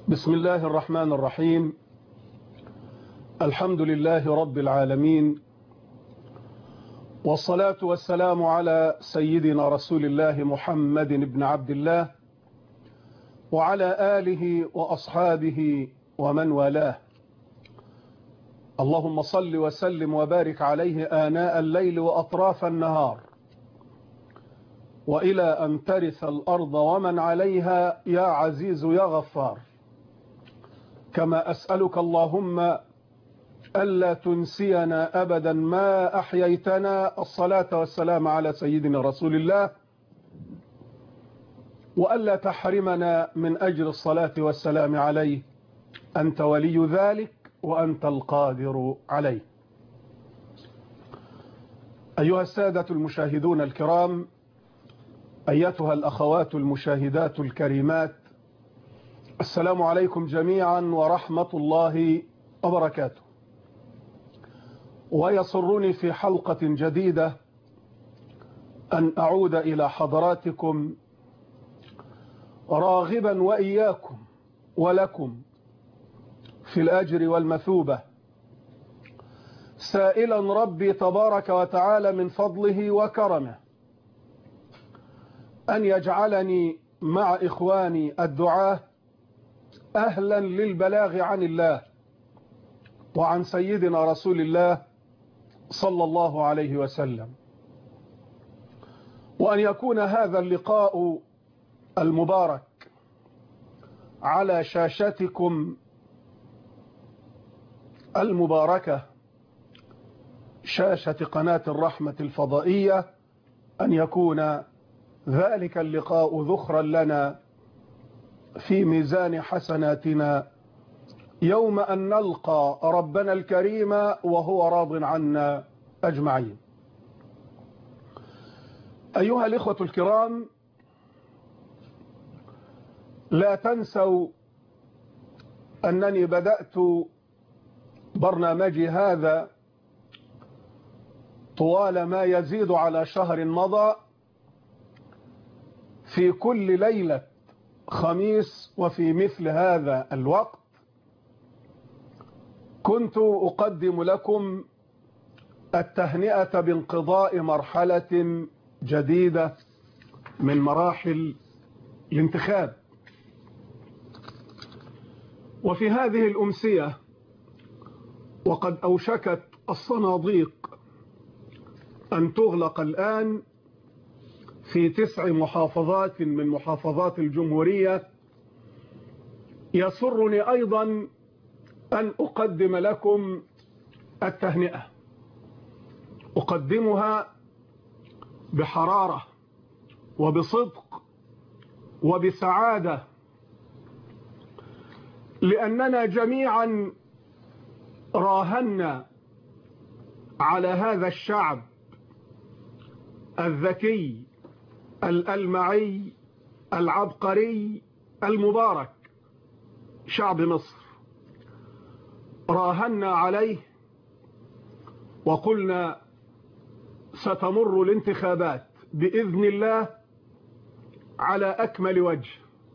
بسم الله الرحمن الرحيم. الحمد لله رب العالمين، والصلاة والسلام على سيدنا رسول الله محمد بن عبد الله وعلى آله وأصحابه ومن والاه. اللهم صل وسلم وبارك عليه آناء الليل وأطراف النهار، وإلى أن ترث الأرض ومن عليها يا عزيز يا غفار. كما أسألك اللهم ألا تنسينا أبدا ما أحييتنا الصلاة والسلام على سيدنا رسول الله، وألا تحرمنا من أجل الصلاة والسلام عليه. أنت ولي ذلك وأنت القادر عليه. أيها السادة المشاهدون الكرام، أيتها الأخوات المشاهدات الكريمات، السلام عليكم جميعا ورحمة الله وبركاته. ويسرني في حلقة جديدة أن أعود إلى حضراتكم راغبا وإياكم ولكم في الأجر والمثوبة، سائلا ربي تبارك وتعالى من فضله وكرمه أن يجعلني مع إخواني الدعاة أهلا للبلاغ عن الله وعن سيدنا رسول الله صلى الله عليه وسلم، وأن يكون هذا اللقاء المبارك على شاشتكم المباركة، شاشة قناة الرحمة الفضائية، أن يكون ذلك اللقاء ذخرا لنا في ميزان حسناتنا يوم أن نلقى ربنا الكريم وهو راض عنا أجمعين. أيها الإخوة الكرام، لا تنسوا أنني بدأت برنامجي هذا طوال ما يزيد على شهر مضى في كل ليلة خميس وفي مثل هذا الوقت كنت أقدم لكم التهنئة بانقضاء مرحلة جديدة من مراحل الانتخاب. وفي هذه الأمسية وقد أوشكت الصناديق أن تغلق الآن في 9 محافظات من محافظات الجمهورية، يسرني أيضا أن أقدم لكم التهنئة، أقدمها بحرارة وبصدق وبسعادة، لأننا جميعا راهنا على هذا الشعب الذكي الألمعي العبقري المبارك، شعب مصر. راهنا عليه وقلنا ستمر الانتخابات بإذن الله على أكمل وجه،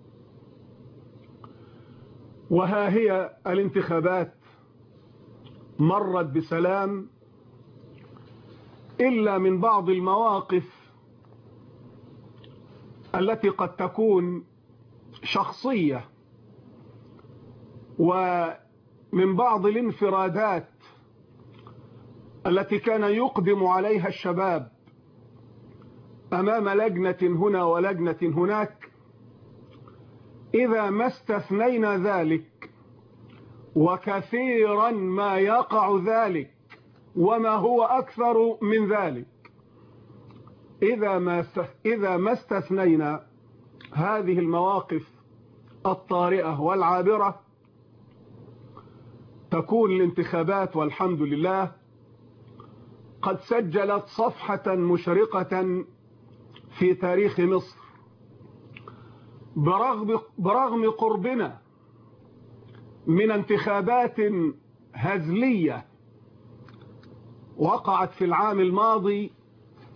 وها هي الانتخابات مرت بسلام، إلا من بعض المواقف التي قد تكون شخصية ومن بعض الانفرادات التي كان يقدم عليها الشباب أمام لجنة هنا ولجنة هناك. إذا ما استثنينا ذلك، وكثيرا ما يقع ذلك وما هو أكثر من ذلك، إذا ما استثنينا هذه المواقف الطارئة والعابرة، تكون الانتخابات والحمد لله قد سجلت صفحة مشرقة في تاريخ مصر، برغم قربنا من انتخابات هزلية وقعت في العام الماضي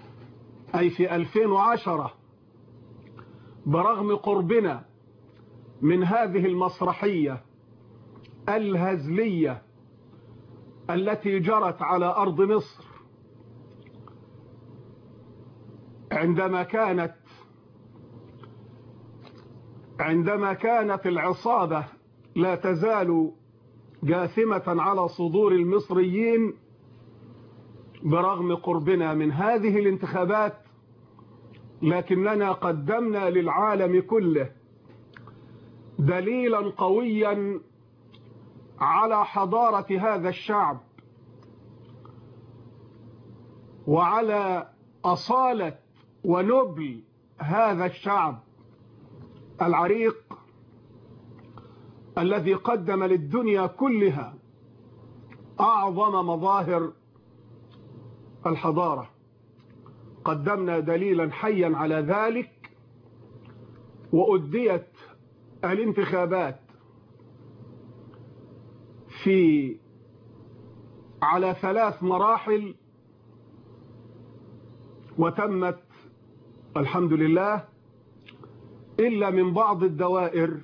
أي في 2010، برغم قربنا من هذه المسرحية الهزلية التي جرت على أرض مصر عندما كانت العصابة لا تزال جاثمة على صدور المصريين برغم قربنا من هذه الانتخابات، لكننا قدمنا للعالم كله دليلا قويا على حضارة هذا الشعب وعلى أصالة ونبل هذا الشعب العريق الذي قدم للدنيا كلها أعظم مظاهر الحضارة. قدمنا دليلا حيا على ذلك، وأديت الانتخابات على 3 مراحل، وتمت الحمد لله، إلا من بعض الدوائر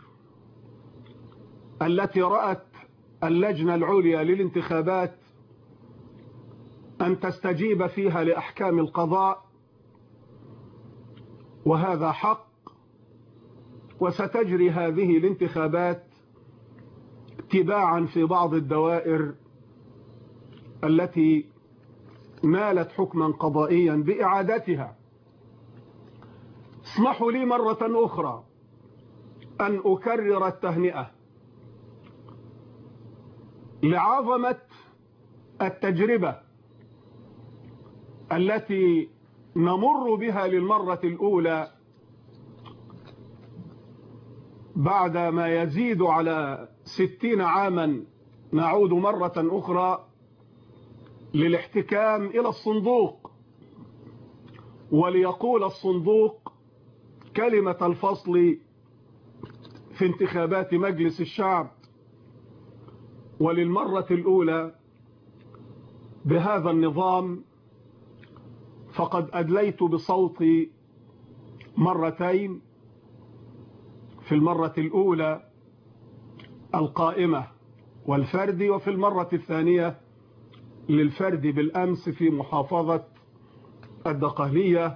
التي رأت اللجنة العليا للانتخابات أن تستجيب فيها لأحكام القضاء، وهذا حق، وستجري هذه الانتخابات تباعا في بعض الدوائر التي نالت حكما قضائيا بإعادتها. اسمحوا لي مرة أخرى أن أكرر التهنئة لعظمة التجربة التي نمر بها للمرة الأولى بعد ما يزيد على 60 عاما. نعود مرة أخرى للاحتكام إلى الصندوق، وليقول الصندوق كلمة الفصل في انتخابات مجلس الشعب. وللمرة الأولى بهذا النظام فقد أدليت بصوتي مرتين، في المرة الأولى القائمة والفردي، وفي المرة الثانية للفرد بالأمس في محافظة الدقهلية.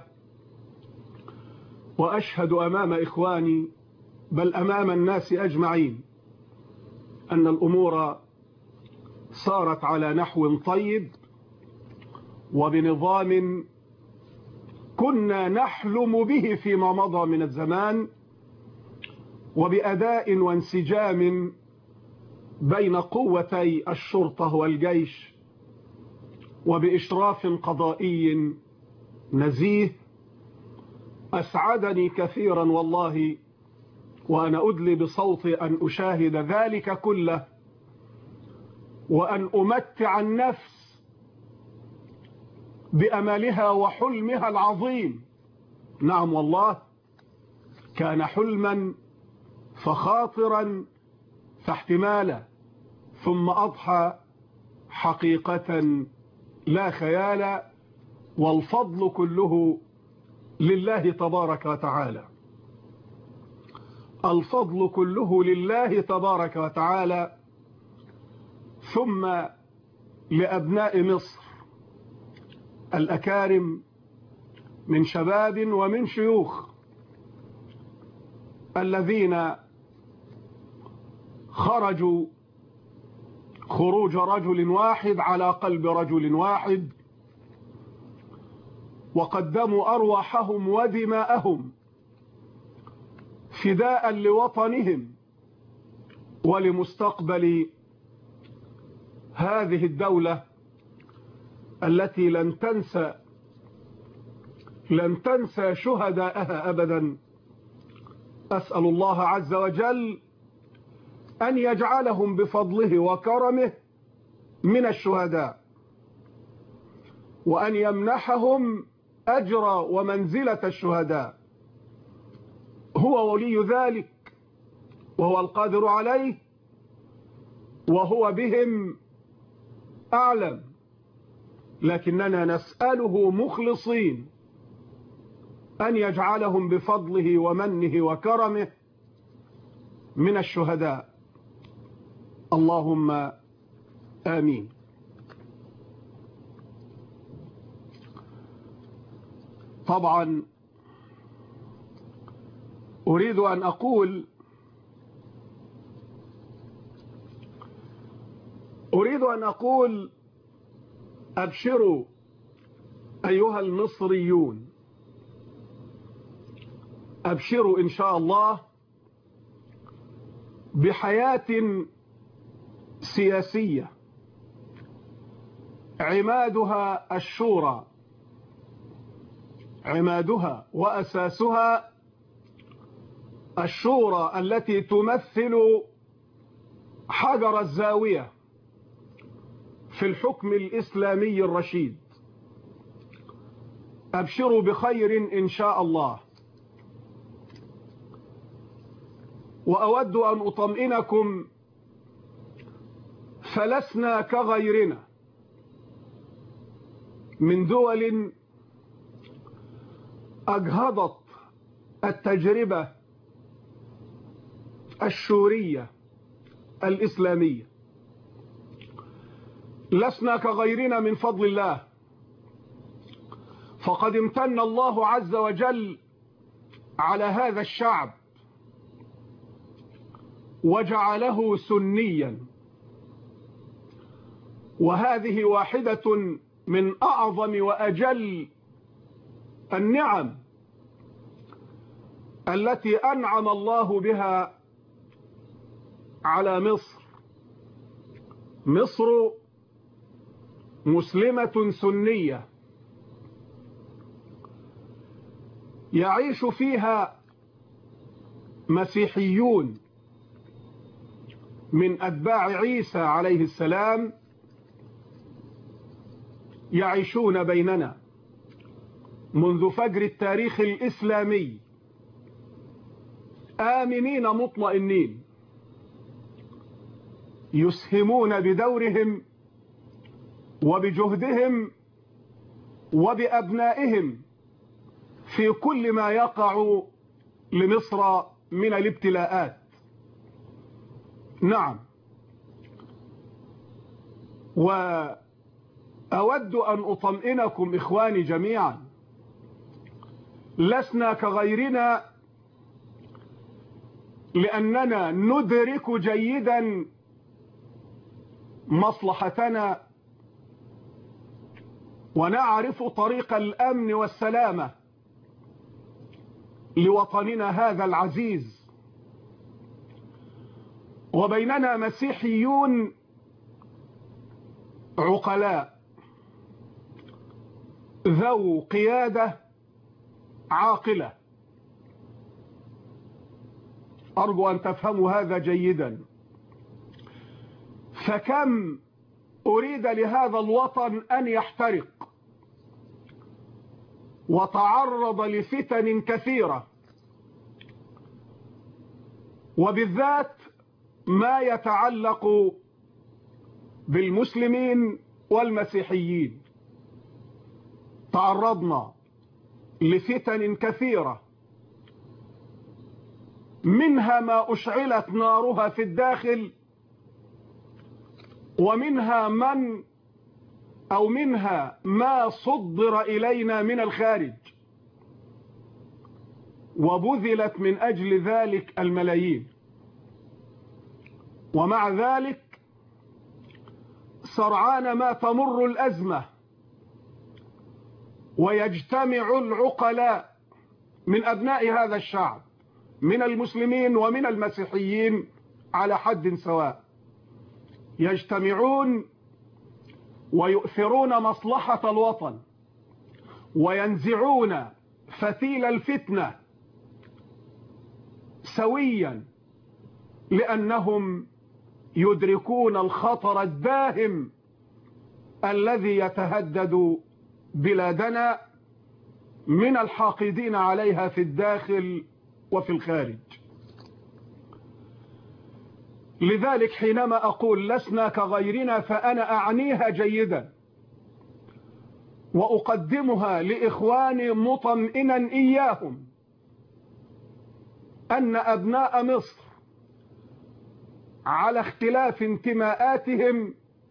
وأشهد أمام إخواني بل أمام الناس أجمعين أن الأمور صارت على نحو طيب وبنظام كنا نحلم به فيما مضى من الزمان، وبأداء وانسجام بين قوتي الشرطة والجيش، وبإشراف قضائي نزيه. أسعدني كثيرا والله وأنا أدلي بصوتي أن أشاهد ذلك كله، وأن أمتع النفس بأملها وحلمها العظيم. نعم والله، كان حلما فخاطرا فاحتمالا، ثم أضحى حقيقة لا خيال، والفضل كله لله تبارك وتعالى. الفضل كله لله تبارك وتعالى، ثم لأبناء مصر الأكارم من شباب ومن شيوخ الذين خرجوا خروج رجل واحد على قلب رجل واحد، وقدموا أرواحهم ودماءهم فداء لوطنهم ولمستقبل هذه الدولة التي لن تنسى شهداءها أبدا. أسأل الله عز وجل أن يجعلهم بفضله وكرمه من الشهداء، وأن يمنحهم أجر ومنزلة الشهداء. هو ولي ذلك وهو القادر عليه، وهو بهم أعلم، لكننا نسأله مخلصين أن يجعلهم بفضله ومنه وكرمه من الشهداء. اللهم آمين. طبعا أريد أن أقول أبشروا أيها المصريون، أبشروا إن شاء الله بحياة سياسية عمادها الشورى، عمادها وأساسها الشورى التي تمثل حجر الزاوية في الحكم الإسلامي الرشيد. أبشروا بخير إن شاء الله. وأود أن أطمئنكم فلسنا كغيرنا من دول أجهضت التجربة الشورية الإسلامية. لسنا كغيرنا من فضل الله، فقد امتن الله عز وجل على هذا الشعب وجعله سنيا، وهذه واحدة من أعظم وأجل النعم التي أنعم الله بها على مصر. مصر مسلمة سنية يعيش فيها مسيحيون من أتباع عيسى عليه السلام، يعيشون بيننا منذ فجر التاريخ الإسلامي آمنين مطمئنين، يسهمون بدورهم وبجهدهم وبأبنائهم في كل ما يقع لمصر من الابتلاءات. نعم، وأود أن أطمئنكم إخواني جميعا، لسنا كغيرنا لأننا ندرك جيدا مصلحتنا ونعرف طريق الأمن والسلامة لوطننا هذا العزيز. وبيننا مسيحيون عقلاء ذو قيادة عاقلة. أرجو أن تفهموا هذا جيدا. فكم أريد لهذا الوطن أن يحترق وتعرض لفتن كثيرة، وبالذات ما يتعلق بالمسلمين والمسيحيين. تعرضنا لفتن كثيرة، منها ما أشعلت نارها في الداخل، ومنها منها ما صدر إلينا من الخارج، وبذلت من أجل ذلك الملايين. ومع ذلك سرعان ما تمر الأزمة ويجتمع العقلاء من أبناء هذا الشعب من المسلمين ومن المسيحيين على حد سواء، يجتمعون ويؤثرون مصلحة الوطن وينزعون فتيل الفتنة سويا، لأنهم يدركون الخطر الداهم الذي يتهدد بلادنا من الحاقدين عليها في الداخل وفي الخارج. لذلك حينما أقول لسنا كغيرنا فأنا أعنيها جيدا، وأقدمها لإخواني مطمئنا إياهم أن أبناء مصر على اختلاف انتماءاتهم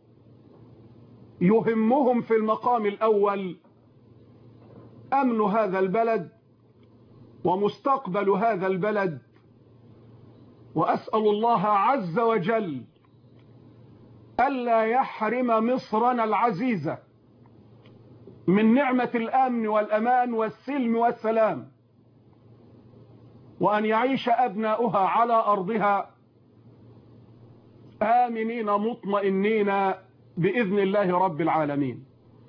يهمهم في المقام الأول أمن هذا البلد ومستقبل هذا البلد. وأسأل الله عز وجل ألا يحرم مصرنا العزيزة من نعمة الأمن والأمان والسلم والسلام، وأن يعيش أبناؤها على أرضها آمنين مطمئنين بإذن الله رب العالمين.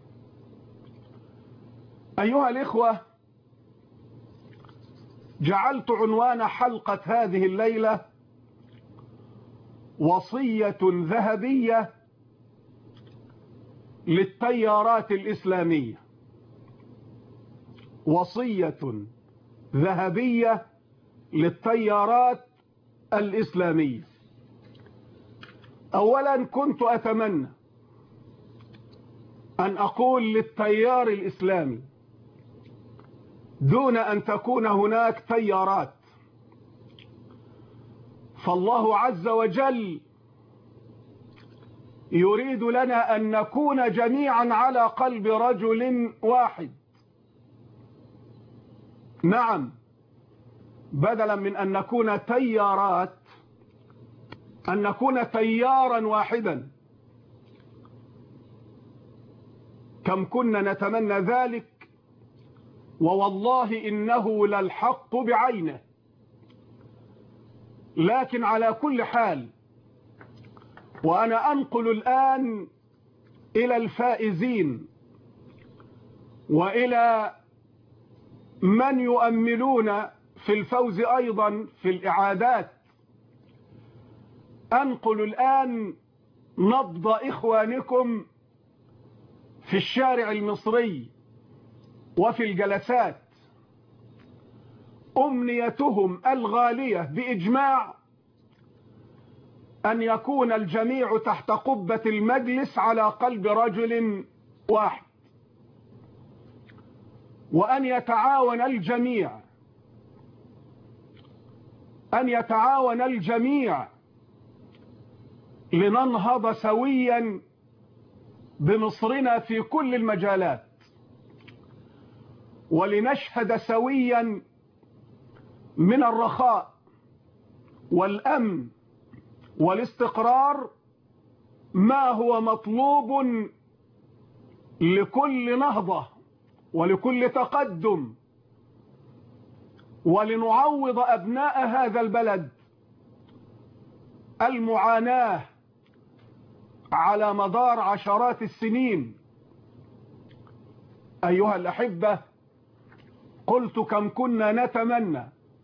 أيها الإخوة، جعلت عنوان حلقة هذه الليلة وصية ذهبية للتيارات الإسلامية. وصية ذهبية للتيارات الإسلامية. أولا كنت أتمنى أن أقول للتيار الإسلامي دون أن تكون هناك تيارات، فالله عز وجل يريد لنا أن نكون جميعا على قلب رجل واحد. نعم، بدلا من أن نكون تيارات أن نكون تيارا واحدا. كم كنا نتمنى ذلك، ووالله إنه للحق بعينه. لكن على كل حال، وأنا أنقل الآن إلى الفائزين وإلى من يؤملون في الفوز أيضا في الإعادات، أنقل الآن نبض إخوانكم في الشارع المصري وفي الجلسات. أمنيتهم الغالية بإجماع أن يكون الجميع تحت قبة المجلس على قلب رجل واحد، وأن يتعاون الجميع لننهض سويا بمصرنا في كل المجالات، ولنشهد سويا من الرخاء والأمن والاستقرار ما هو مطلوب لكل نهضة ولكل تقدم، ولنعوض أبناء هذا البلد المعاناة على مدار عشرات السنين. أيها الأحبة، قلت كم كنا نتمنى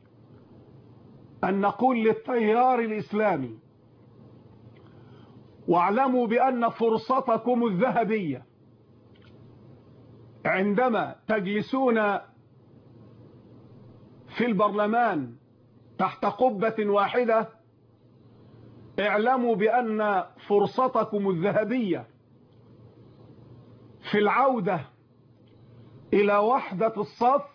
أن نقول للتيار الإسلامي: واعلموا بأن فرصتكم الذهبية عندما تجلسون في البرلمان تحت قبة واحدة، اعلموا بأن فرصتكم الذهبية في العودة إلى وحدة الصف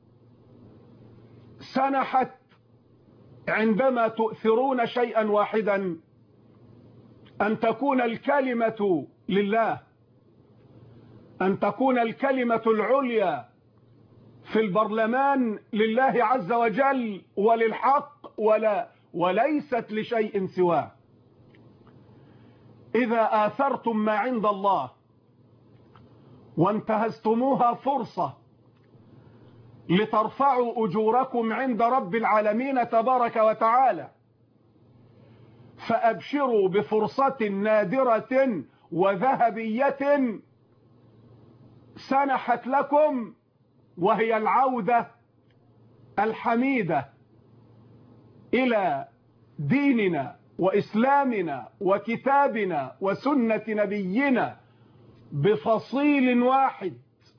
سنحت عندما تؤثرون شيئا واحدا: أن تكون الكلمة لله، أن تكون الكلمة العليا في البرلمان لله عز وجل وللحق وليست لشيء سواه. إذا آثرتم ما عند الله وانتهزتموها فرصة لترفعوا أجوركم عند رب العالمين تبارك وتعالى، فأبشروا بفرصة نادرة وذهبية سنحت لكم، وهي العودة الحميدة إلى ديننا وإسلامنا وكتابنا وسنة نبينا بفصيل واحد،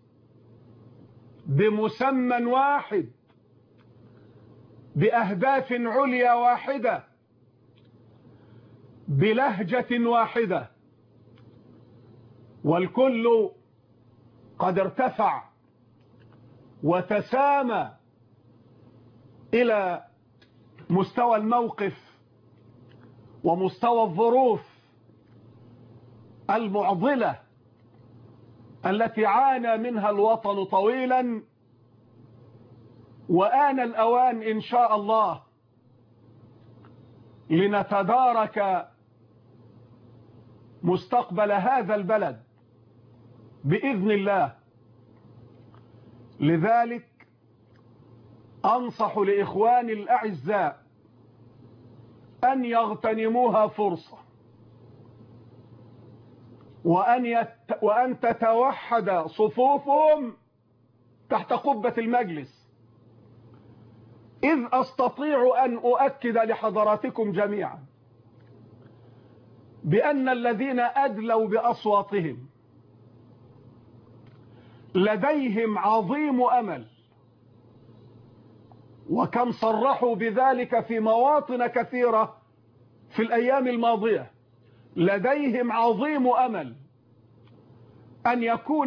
بمسمى واحد، بأهداف عليا واحدة، بلهجة واحدة. والكل قد ارتفع وتسامى إلى مستوى الموقف ومستوى الظروف المعضلة التي عانى منها الوطن طويلا، وآن الأوان إن شاء الله لنتدارك مستقبل هذا البلد بإذن الله. لذلك أنصح لإخواني الأعزاء أن يغتنموها فرصة، وأن تتوحد صفوفهم تحت قبة المجلس، إذ أستطيع أن أؤكد لحضراتكم جميعا بأن الذين أدلوا بأصواتهم لديهم عظيم أمل، وكم صرحوا بذلك في مواطن كثيرة في الأيام الماضية. لديهم عظيم أمل أن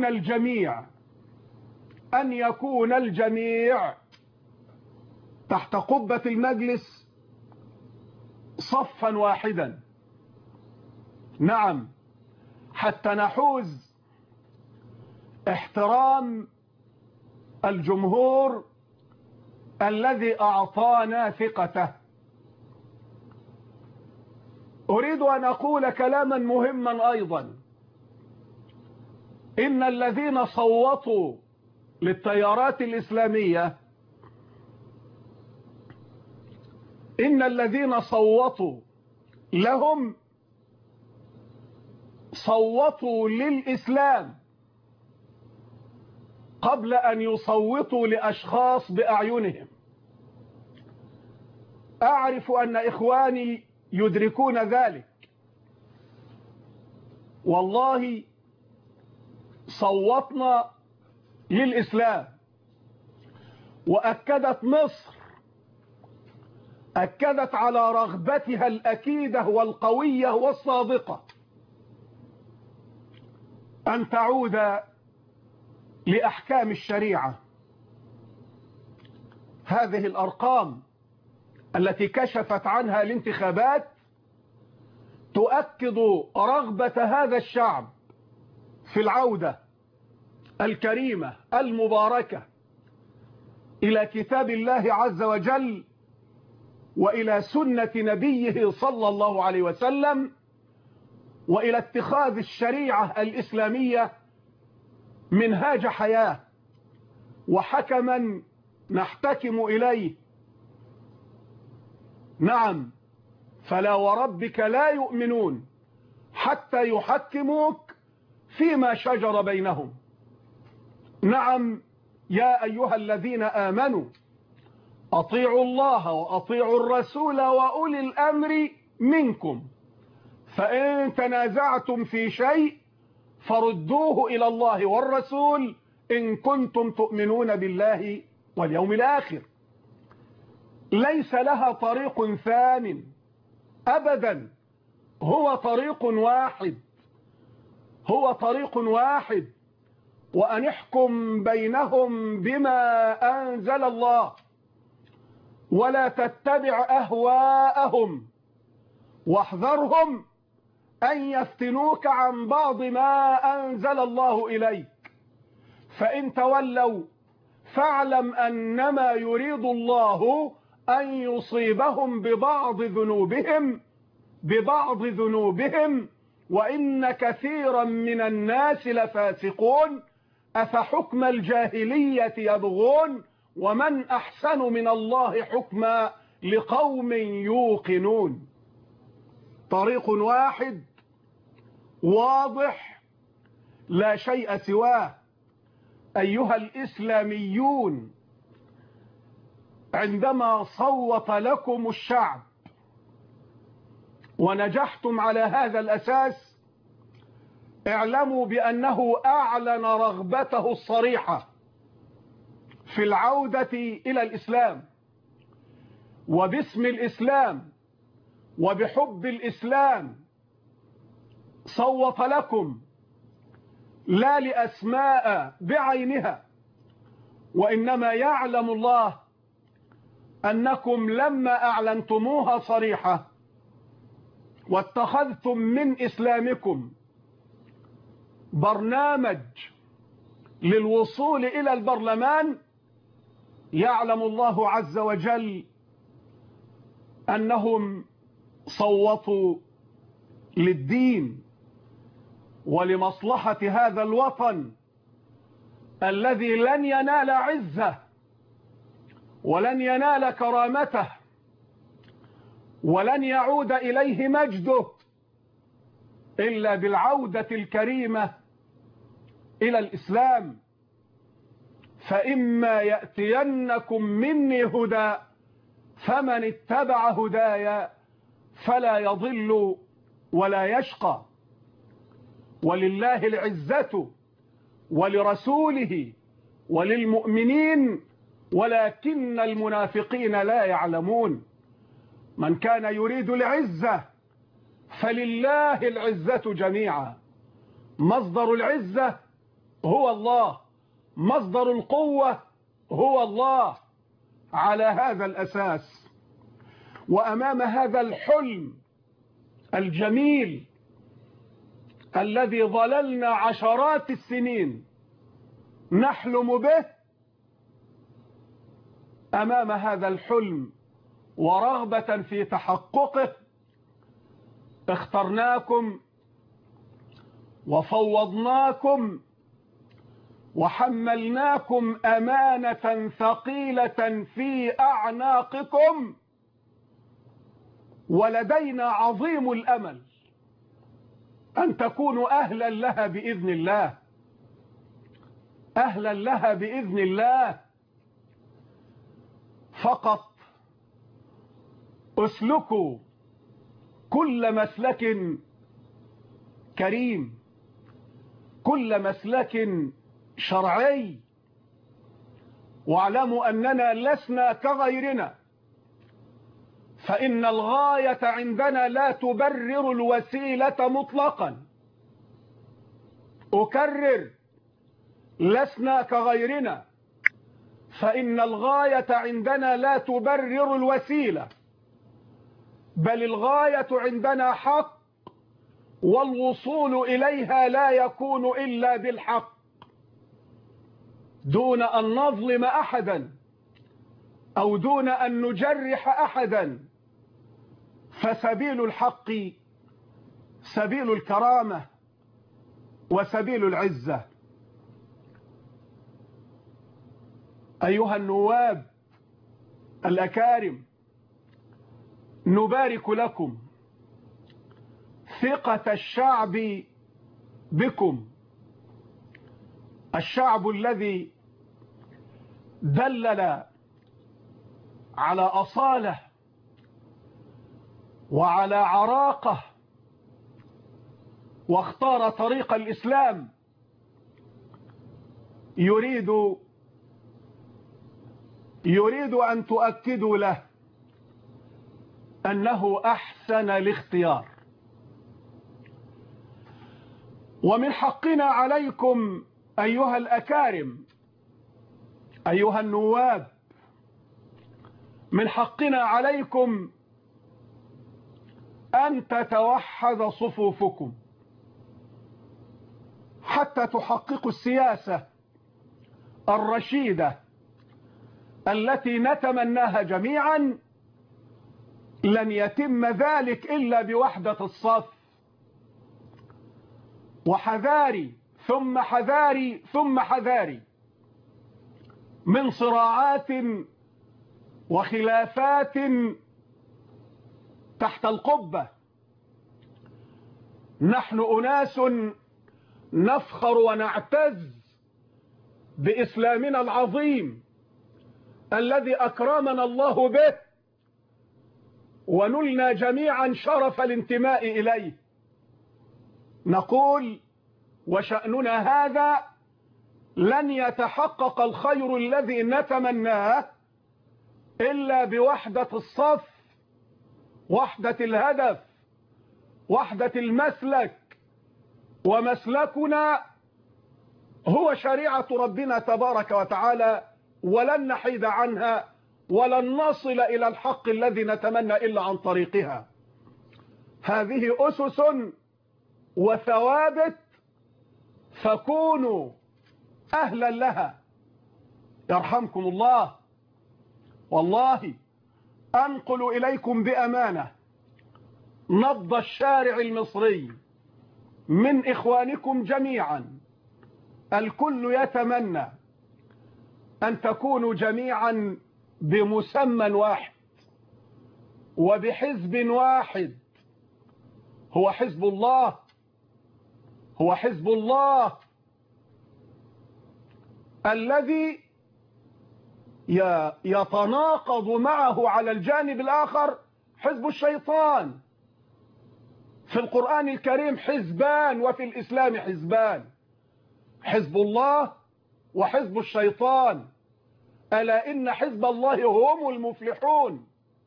يكون الجميع تحت قبة المجلس صفا واحدا. نعم، حتى نحوز احترام الجمهور الذي أعطانا ثقته. أريد أن أقول كلاما مهما أيضا. إن الذين صوتوا للتيارات الإسلامية، إن الذين صوتوا لهم صوتوا للإسلام قبل أن يصوتوا لأشخاص بأعينهم. أعرف أن إخواني يدركون ذلك. والله صوتنا للإسلام، وأكدت مصر، أكدت على رغبتها الأكيدة والقوية والصادقة أن تعود لأحكام الشريعة. هذه الأرقام التي كشفت عنها الانتخابات تؤكد رغبة هذا الشعب في العودة الكريمة المباركة إلى كتاب الله عز وجل وإلى سنة نبيه صلى الله عليه وسلم، وإلى اتخاذ الشريعة الإسلامية منهاج حياة وحكما نحتكم إليه. نعم، فلا وربك لا يؤمنون حتى يحكموك فيما شجر بينهم. نعم يا أيها الذين آمنوا أطيعوا الله وأطيعوا الرسول وأولي الأمر منكم، فإن تنازعتم في شيء فردوه إلى الله والرسول إن كنتم تؤمنون بالله واليوم الآخر. ليس لها طريق ثان أبدا، هو طريق واحد، هو طريق واحد. وأن احكم بينهم بما أنزل الله ولا تتبع أهواءهم واحذرهم أن يفتنوك عن بعض ما أنزل الله إليك، فإن تولوا فاعلم أنما يريد الله أن يصيبهم ببعض ذنوبهم وإن كثيرا من الناس لفاسقون أفحكم الجاهلية يبغون ومن أحسن من الله حكما لقوم يوقنون. طريق واحد واضح لا شيء سواه. أيها الإسلاميون، عندما صوت لكم الشعب ونجحتم على هذا الأساس، اعلموا بأنه أعلن رغبته الصريحة في العودة إلى الإسلام، وباسم الإسلام وبحب الإسلام صوت لكم، لا لأسماء بعينها، وإنما يعلم الله أنكم لما أعلنتموها صريحة واتخذتم من إسلامكم برنامج للوصول إلى البرلمان، يعلم الله عز وجل أنهم صوتوا للدين ولمصلحة هذا الوطن الذي لن ينال عزه ولن ينال كرامته ولن يعود إليه مجده إلا بالعودة الكريمة إلى الإسلام. فإما يأتينكم مني هدى فمن اتبع هدايا فلا يضل ولا يشقى. ولله العزة ولرسوله وللمؤمنين ولكن المنافقين لا يعلمون. من كان يريد العزة فلله العزة جميعا. مصدر العزة هو الله، مصدر القوة هو الله. على هذا الأساس وأمام هذا الحلم الجميل الذي ظللنا عشرات السنين نحلم به، أمام هذا الحلم ورغبة في تحققه اخترناكم وفوضناكم وحملناكم أمانة ثقيلة في أعناقكم، ولدينا عظيم الأمل أن تكونوا أهلا لها بإذن الله، أهلا لها بإذن الله. فقط اسلكوا كل مسلك كريم، كل مسلك شرعي، واعلموا أننا لسنا كغيرنا، فإن الغاية عندنا لا تبرر الوسيلة مطلقا. أكرر، لسنا كغيرنا، فإن الغاية عندنا لا تبرر الوسيلة، بل الغاية عندنا حق، والوصول إليها لا يكون إلا بالحق، دون أن نظلم أحدا أو دون أن نجرح أحدا. فسبيل الحق سبيل الكرامة وسبيل العزة. أيها النواب الأكارم، نبارك لكم ثقة الشعب بكم، الشعب الذي دلل على أصالة وعلى عراقة واختار طريق الإسلام، يريد أن تؤكدوا له أنه أحسن الاختيار. ومن حقنا عليكم أيها الأكارم، أيها النواب، من حقنا عليكم أن تتوحد صفوفكم حتى تحققوا السياسة الرشيدة التي نتمناها جميعا. لن يتم ذلك إلا بوحدة الصف، وحذاري ثم حذاري ثم حذاري من صراعات وخلافات تحت القبة. نحن أناس نفخر ونعتز بإسلامنا العظيم الذي أكرمنا الله به، ونلنا جميعا شرف الانتماء إليه. نقول وشأننا هذا لن يتحقق الخير الذي نتمناه إلا بوحدة الصف، وحدة الهدف، وحدة المسلك. ومسلكنا هو شريعة ربنا تبارك وتعالى، ولن نحيد عنها ولن نصل إلى الحق الذي نتمنى إلا عن طريقها. هذه أسس وثوابت، فكونوا أهلا لها يرحمكم الله. والله أنقل إليكم بأمانة نبض الشارع المصري من إخوانكم جميعا. الكل يتمنى أن تكونوا جميعا بمسمى واحد وبحزب واحد، هو حزب الله، هو حزب الله الذي يتناقض معه على الجانب الآخر حزب الشيطان. في القرآن الكريم حزبان وفي الإسلام حزبان، حزب الله وحزب الشيطان. ألا إن حزب الله هم المفلحون.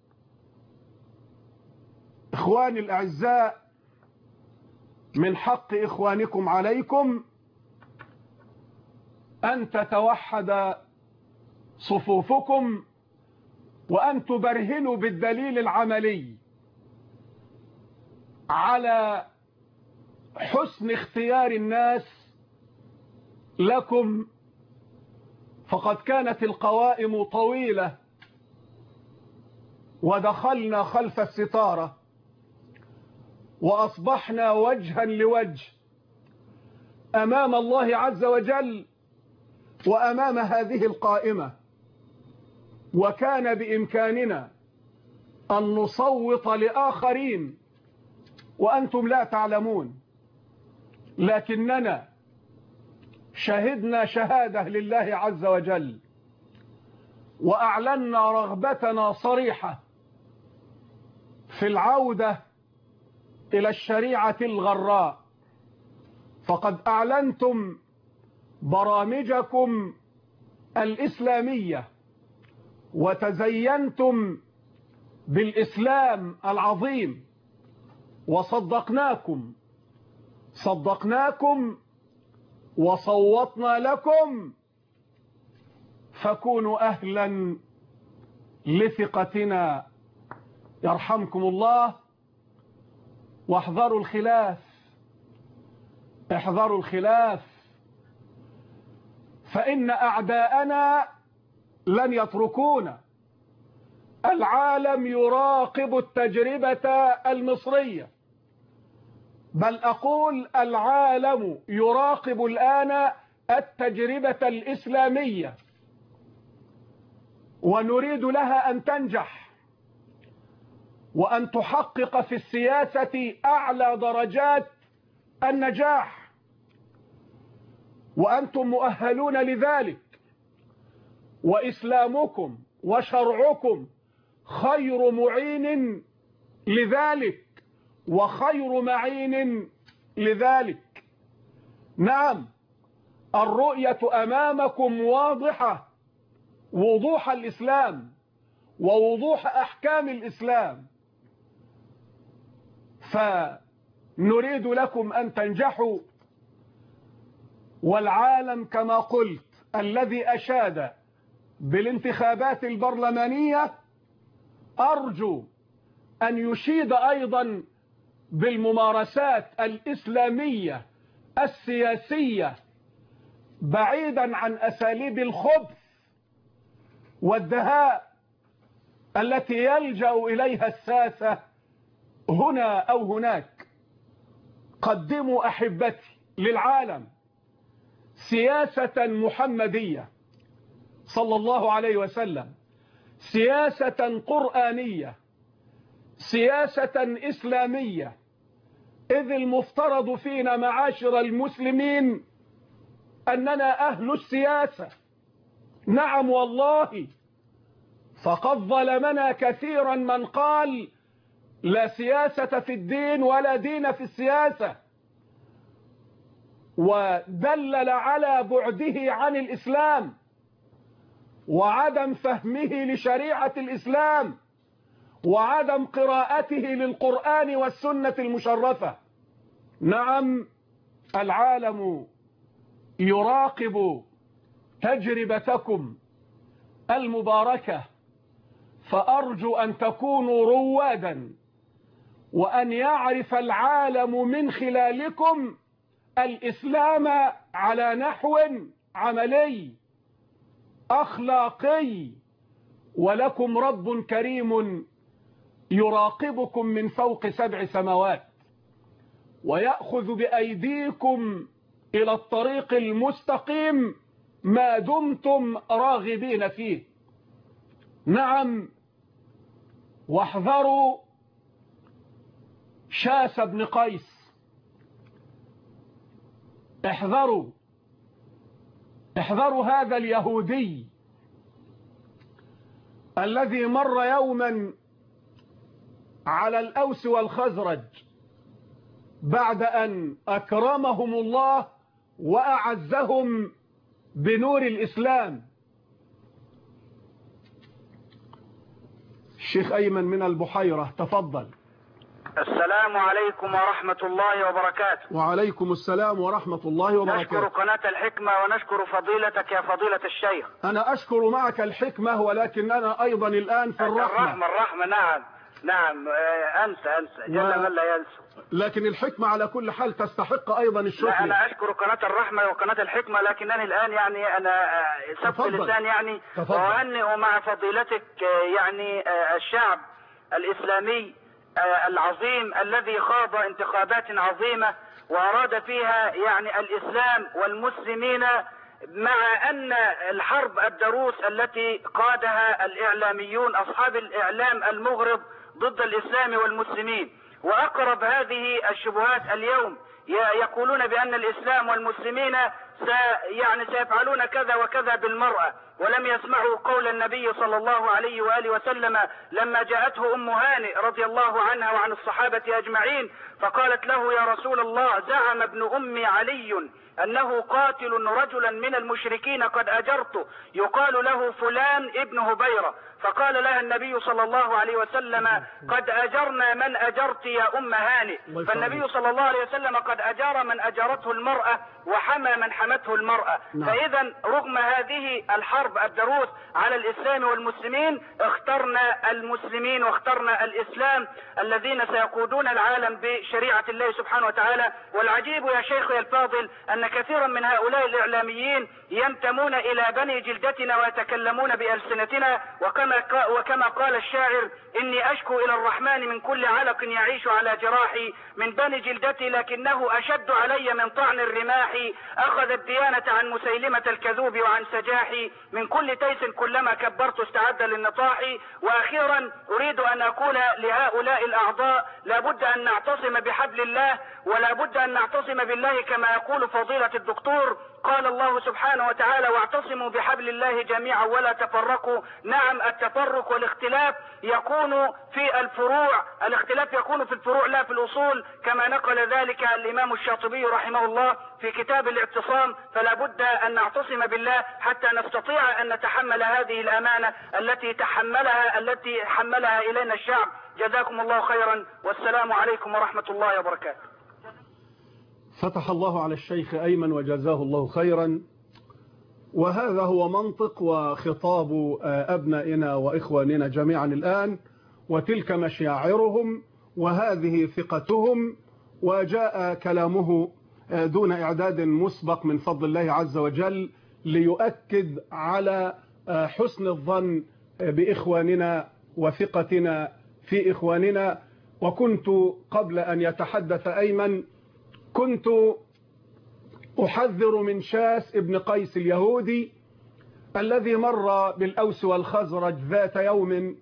إخواني الأعزاء، من حق إخوانكم عليكم أن تتوحد صفوفكم وأن تبرهنوا بالدليل العملي على حسن اختيار الناس لكم. فقد كانت القوائم طويلة ودخلنا خلف الستارة وأصبحنا وجها لوجه أمام الله عز وجل وأمام هذه القائمة، وكان بإمكاننا أن نصوت لآخرين وأنتم لا تعلمون، لكننا شهدنا شهادة لله عز وجل وأعلنا رغبتنا صريحة في العودة إلى الشريعة الغراء. فقد أعلنتم برامجكم الإسلامية وتزينتم بالإسلام العظيم، صدقناكم وصوتنا لكم، فكونوا أهلا لثقتنا يرحمكم الله. واحذروا الخلاف، احذروا الخلاف، فإن أعداءنا لن يتركونا. العالم يراقب التجربة المصرية، بل أقول العالم يراقب الآن التجربة الإسلامية، ونريد لها أن تنجح وأن تحقق في السياسة أعلى درجات النجاح، وأنتم مؤهلون لذلك، وإسلامكم وشرعكم خير معين لذلك وخير معين لذلك. نعم، الرؤية أمامكم واضحة، وضوح الإسلام ووضوح أحكام الإسلام، فنريد لكم أن تنجحوا. والعالم كما قلت الذي أشاد بالانتخابات البرلمانية أرجو أن يشيد أيضا بالممارسات الإسلامية السياسية بعيدا عن أساليب الخبث والدهاء التي يلجأ إليها الساسة هنا أو هناك. قدموا أحبتي للعالم سياسة محمدية صلى الله عليه وسلم، سياسة قرآنية، سياسة إسلامية، إذ المفترض فينا معاشر المسلمين أننا أهل السياسة. نعم والله، فقد ظلمنا كثيرا من قال لا سياسة في الدين ولا دين في السياسة، ودلل على بعده عن الإسلام وعدم فهمه لشريعة الإسلام وعدم قراءته للقرآن والسنة المشرفة. نعم، العالم يراقب تجربتكم المباركة، فأرجو أن تكونوا روادا وأن يعرف العالم من خلالكم الإسلام على نحو عملي أخلاقي، ولكم رب كريم يراقبكم من فوق 7 سماوات ويأخذ بأيديكم إلى الطريق المستقيم ما دمتم راغبين فيه. نعم، واحذروا شاس بن قيس، احذروا هذا اليهودي الذي مر يوما على الأوس والخزرج بعد أن أكرمهم الله وأعزهم بنور الإسلام. الشيخ أيمن من البحيرة، تفضل. السلام عليكم ورحمة الله وبركاته. وعليكم السلام ورحمة الله وبركاته. نشكر قناة الحكمة ونشكر فضيلتك يا فضيلة الشيخ. أنا أشكر معك الحكمة، ولكن أنا أيضا الآن في الرحمة. الرحمة نعم أنسى جل من لا ينسى. لكن الحكمة على كل حال تستحق أيضا الشكر. أنا أشكر قناة الرحمة وقناة الحكمة، لكنني الآن يعني أنا سبت لسان يعني وأهنئ مع فضيلتك يعني الشعب الإسلامي العظيم الذي خاض انتخابات عظيمة وأراد فيها يعني الإسلام والمسلمين، مع أن الحرب الدروس التي قادها الإعلاميون أصحاب الإعلام المغرض ضد الإسلام والمسلمين، وأقرب هذه الشبهات اليوم يقولون بأن الإسلام والمسلمين سيفعلون كذا وكذا بالمرأة، ولم يسمعوا قول النبي صلى الله عليه وآله وسلم لما جاءته أم هانئ رضي الله عنها وعن الصحابة أجمعين فقالت له: يا رسول الله، زعم ابن أمي علي أنه قاتل رجلا من المشركين قد أجرته يقال له فلان ابن هبيرة. فقال لها النبي صلى الله عليه وسلم: قد أجرنا من أجرت يا أم هانئ. فالنبي صلى الله عليه وسلم قد أجار من أجرته المرأة وحمى من حمته المرأة. فإذا رغم هذه الحرب الدروس على الإسلام والمسلمين اخترنا المسلمين واخترنا الإسلام الذين سيقودون العالم بشريعة الله سبحانه وتعالى. والعجيب يا شيخي الفاضل أن كثيرا من هؤلاء الإعلاميين ينتمون إلى بني جلدتنا ويتكلمون بألسنتنا، وكما قال الشاعر: إني أشكو إلى الرحمن من كل علق يعيش على جراحي، من بني جلدتي لكنه أشد علي من طعن الرماح، أخذ الديانة عن مسيلمة الكذوب وعن سجاحي، من كل تيس كلما كبرت استعد للنطاح. وأخيرا أريد أن أقول لهؤلاء الأعضاء: لابد أن نعتصم بحبل الله، ولابد أن نعتصم بالله كما يقول فضيلة الدكتور. قال الله سبحانه وتعالى: واعتصموا بحبل الله جميعا ولا تفرقوا. نعم، التفرق والاختلاف يكون في الفروع، الاختلاف يكون في الفروع لا في الأصول، كما نقل ذلك الإمام الشاطبي رحمه الله في كتاب الاعتصام. فلا بد أن نعتصم بالله حتى نستطيع أن نتحمل هذه الأمانة التي حملها إلينا الشعب. جزاكم الله خيرا، والسلام عليكم ورحمة الله وبركاته. فتح الله على الشيخ أيمن وجزاه الله خيرا. وهذا هو منطق وخطاب أبنائنا وإخواننا جميعا الآن، وتلك مشاعرهم وهذه ثقتهم، وجاء كلامه دون إعداد مسبق من فضل الله عز وجل ليؤكد على حسن الظن بإخواننا وثقتنا في إخواننا. وكنت قبل أن يتحدث أيمن كنت أحذر من شاس ابن قيس اليهودي الذي مر بالأوس والخزرج ذات يوم،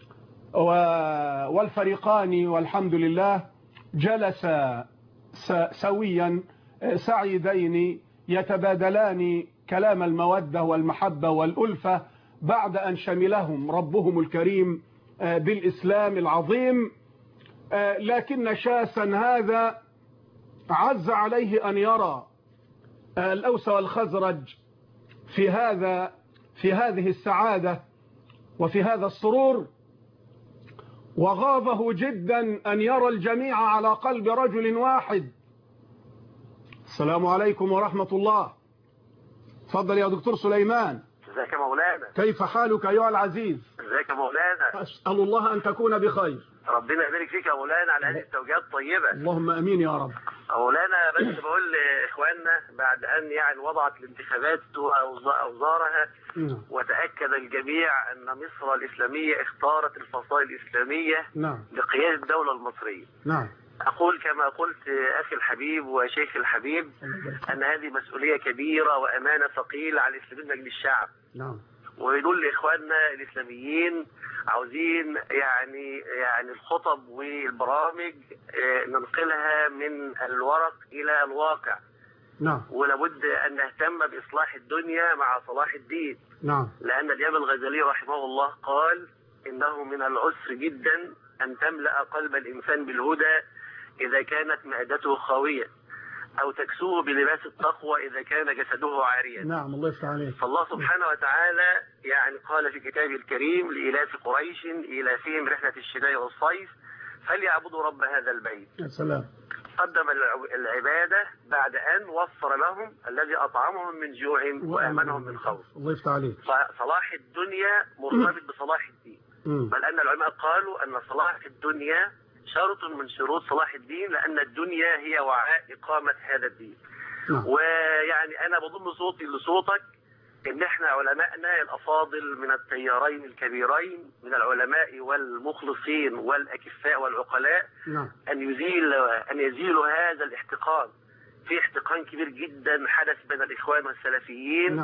والفريقان والحمد لله جلس سويا سعيدين يتبادلان كلام المودة والمحبة والألفة بعد أن شملهم ربهم الكريم بالإسلام العظيم. لكن شاسا هذا عز عليه أن يرى الأوس والخزرج في هذه السعادة وفي هذا السرور، وغاضه جدا أن يرى الجميع على قلب رجل واحد. السلام عليكم ورحمة الله. تفضل يا دكتور سليمان. ازيك يا مولانا؟ كيف حالك أيها العزيز؟ ازيك يا مولانا؟ أسأل الله أن تكون بخير. ربنا يبارك فيك يا مولانا على هذه التوجيهات الطيبة. اللهم أمين يا رب. مولانا بس بقول لإخواننا بعد أن يعني وضعت الانتخابات أوزارها وتأكد الجميع أن مصر الإسلامية اختارت الفصائل الإسلامية لقيادة الدولة المصرية. أقول كما قلت أخي الحبيب وشيخ الحبيب أن هذه مسؤولية كبيرة وأمانة ثقيلة على الإسلاميين من الشعب. ويقول لإخواننا الإسلاميين عاوزين يعني الخطب والبرامج ننقلها من الورق إلى الواقع. ولابد أن نهتم بإصلاح الدنيا مع صلاح الدين. لأن الإمام الغزالي رحمه الله قال إنه من العسر جدا أن تملأ قلب الإنسان بالهدى إذا كانت معدته خاوية، أو تكسوه بلباس التقوى إذا كان جسده عاريا. الله يفتح عليك. فالله سبحانه وتعالى يعني قال في كتابه الكريم لإلاف قريش إلافهم رحلة الشتاء والصيف فليعبدوا رب هذا البيت. يا سلام. قدم العبادة بعد أن وفر لهم الذي أطعمهم من جوع وآمنهم من خوف. الله يفتح عليك. فصلاح الدنيا مرتبط بصلاح الدين. بل أن العلماء قالوا أن صلاح الدنيا شرط من شروط صلاح الدين، لأن الدنيا هي وعاء إقامة هذا الدين. ويعني أنا بضم صوتي لصوتك إن إحنا علماءنا الأفاضل من التيارين الكبيرين من العلماء والمخلصين والأكفاء والعقلاء أن يزيلوا هذا الاحتقان. في احتقان كبير جدا حدث بين الإخوان والسلفيين.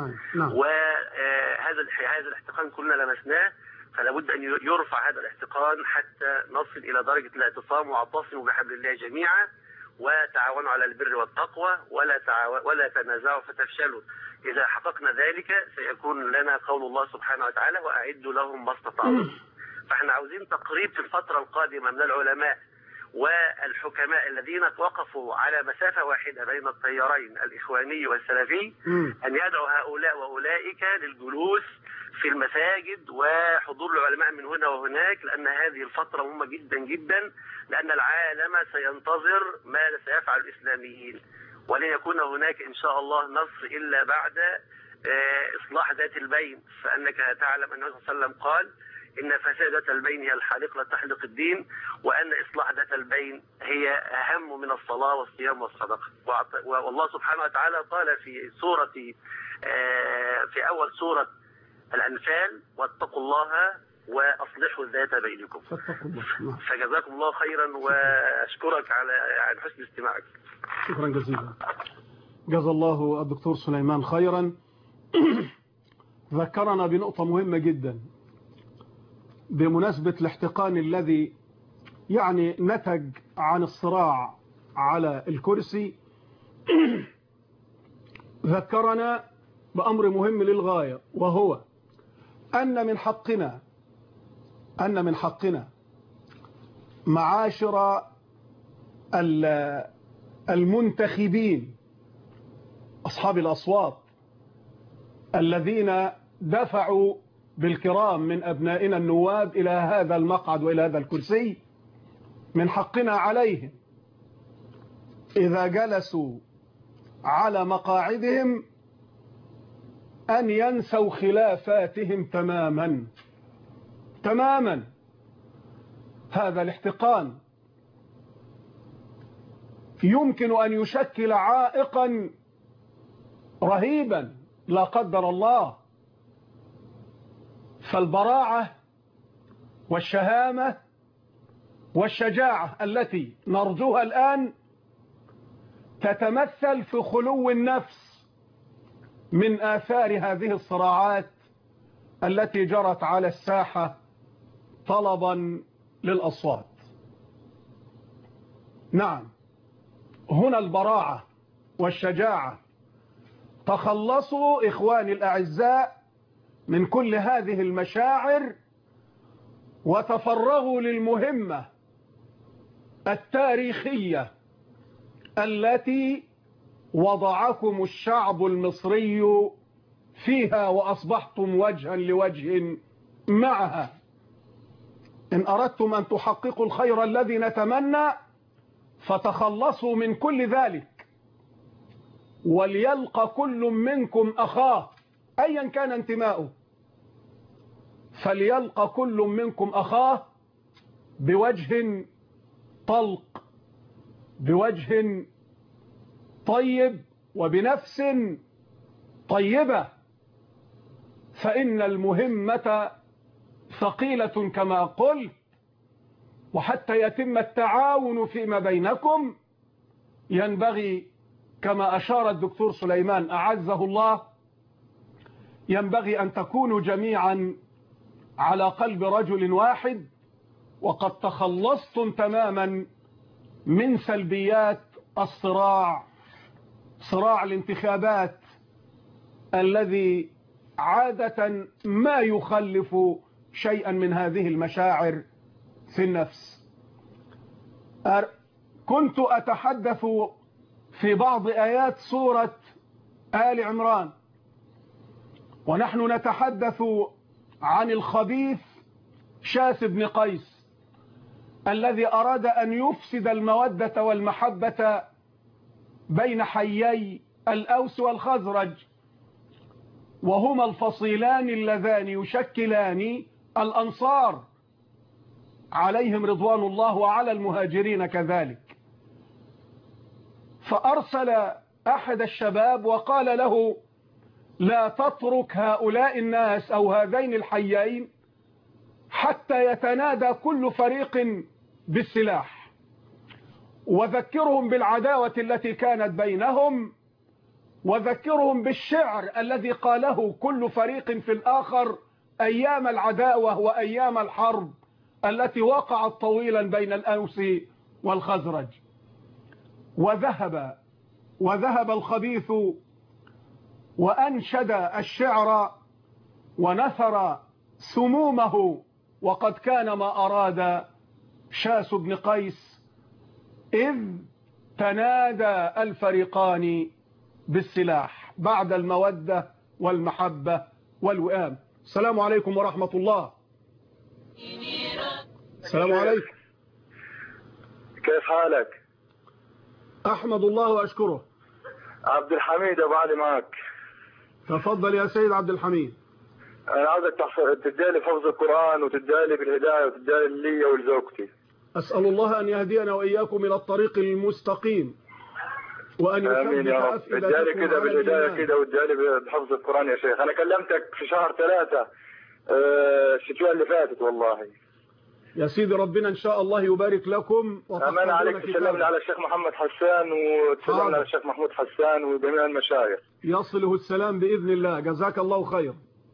وهذا الاحتقان كلنا لمسناه، فلا بد أن يرفع هذا الاحتقان حتى نصل إلى درجة الاعتصام واعتصموا بحبل الله جميعا وتعاونوا على البر والتقوى ولا تنازعوا فتفشلوا. إذا حققنا ذلك سيكون لنا قول الله سبحانه وتعالى وأعدوا لهم ما استطعتم. فاحنا عاوزين تقريب في الفترة القادمة من العلماء والحكماء الذين وقفوا على مسافة واحدة بين التيارين الإخواني والسلفي أن يدعوا هؤلاء وأولئك للجلوس في المساجد وحضور العلماء من هنا وهناك، لأن هذه الفترة مهمة جدا جدا، لأن العالم سينتظر ماذا سيفعل الإسلاميين، ولن يكون هناك إن شاء الله نصر إلا بعد إصلاح ذات البين. فأنك تعلم أن النبي صلى الله عليه وسلم قال إن فساد ذات البين هي الحالق لا تحلق الدين، وأن إصلاح ذات البين هي أهم من الصلاة والصيام والصدقة. والله سبحانه وتعالى قال في أول سورة الأنفال واتقوا الله وأصلحوا ذات بينكم. فجزاكم الله خيرا وأشكرك على حسن استماعك. شكرا جزيلا. جزا الله الدكتور سليمان خيرا. ذكرنا بنقطة مهمة جدا بمناسبة الاحتقان الذي يعني نتج عن الصراع على الكرسي. ذكرنا بأمر مهم للغاية، وهو أن من حقنا معاشر المنتخبين أصحاب الأصوات الذين دفعوا بالكرام من أبنائنا النواب إلى هذا المقعد وإلى هذا الكرسي، من حقنا عليهم إذا جلسوا على مقاعدهم أن ينسوا خلافاتهم تماما. هذا الاحتقان يمكن أن يشكل عائقا رهيبا لا قدر الله. فالبراعة والشهامة والشجاعة التي نرجوها الآن تتمثل في خلو النفس من آثار هذه الصراعات التي جرت على الساحة طلبا للأصوات. نعم، هنا البراعة والشجاعة. تخلصوا إخواني الأعزاء من كل هذه المشاعر وتفرغوا للمهمة التاريخية التي وضعكم الشعب المصري فيها وأصبحتم وجها لوجه معها. إن أردتم أن تحققوا الخير الذي نتمنى فتخلصوا من كل ذلك، وليلقى كل منكم أخاه أيا كان انتماؤه، فليلقى كل منكم أخاه بوجه طلق، بوجه طيب، وبنفس طيبة، فإن المهمة ثقيلة كما قلت. وحتى يتم التعاون فيما بينكم ينبغي كما أشار الدكتور سليمان أعزه الله، ينبغي أن تكونوا جميعا على قلب رجل واحد، وقد تخلصتم تماما من سلبيات الصراع، صراع الانتخابات الذي عادة ما يخلف شيئا من هذه المشاعر في النفس. كنت أتحدث في بعض آيات سورة آل عمران، ونحن نتحدث عن الخبيث شاس بن قيس الذي أراد أن يفسد المودة والمحبة بين حيي الأوس والخزرج، وهما الفصيلان اللذان يشكلان الأنصار عليهم رضوان الله وعلى المهاجرين كذلك. فأرسل أحد الشباب وقال له: لا تترك هؤلاء الناس أو هذين الحيين حتى يتنادى كل فريق بالسلاح، وذكرهم بالعداوة التي كانت بينهم، وذكرهم بالشعر الذي قاله كل فريق في الآخر أيام العداوة وأيام الحرب التي وقعت طويلا بين الأوس والخزرج. وذهب الخبيث وأنشد الشعر ونثر سمومه، وقد كان ما أراد شاس بن قيس إذ تنادى الفريقان بالسلاح بعد المودة والمحبة والوئام. السلام عليكم ورحمة الله. السلام عليكم. كيف حالك؟ أحمد الله وأشكره. عبد الحميد أبو علي معك. تفضل يا سيد عبد الحميد. أنا عاوزك تدالي حفظ القرآن وتدالي بالهداية وتدالي لي ولزوجتي. أسأل الله أن يهدينا وإياكم إلى الطريق المستقيم، وأن آمين يا رب. ادالي كده بالهداية كده وادالي بحفظ القرآن يا شيخ. أنا كلمتك في شهر 3 الشتوى اللي فاتت والله. يا سيدي ربنا إن شاء الله يبارك لكم. أمان عليك. تسلمنا على الشيخ محمد حسان وتسلمنا على الشيخ محمود حسان وجميع المشايخ. يصله السلام بإذن الله. جزاك الله خير.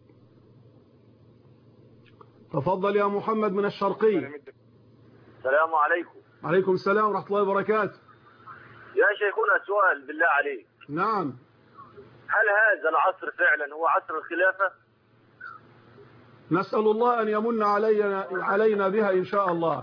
تفضل يا محمد من الشرقية. السلام عليكم. عليكم السلام ورحمة الله وبركاته. يا شيخنا سؤال بالله عليك. نعم. هل هذا العصر فعلا هو عصر الخلافة؟ نسأل الله أن يمن علينا بها إن شاء الله.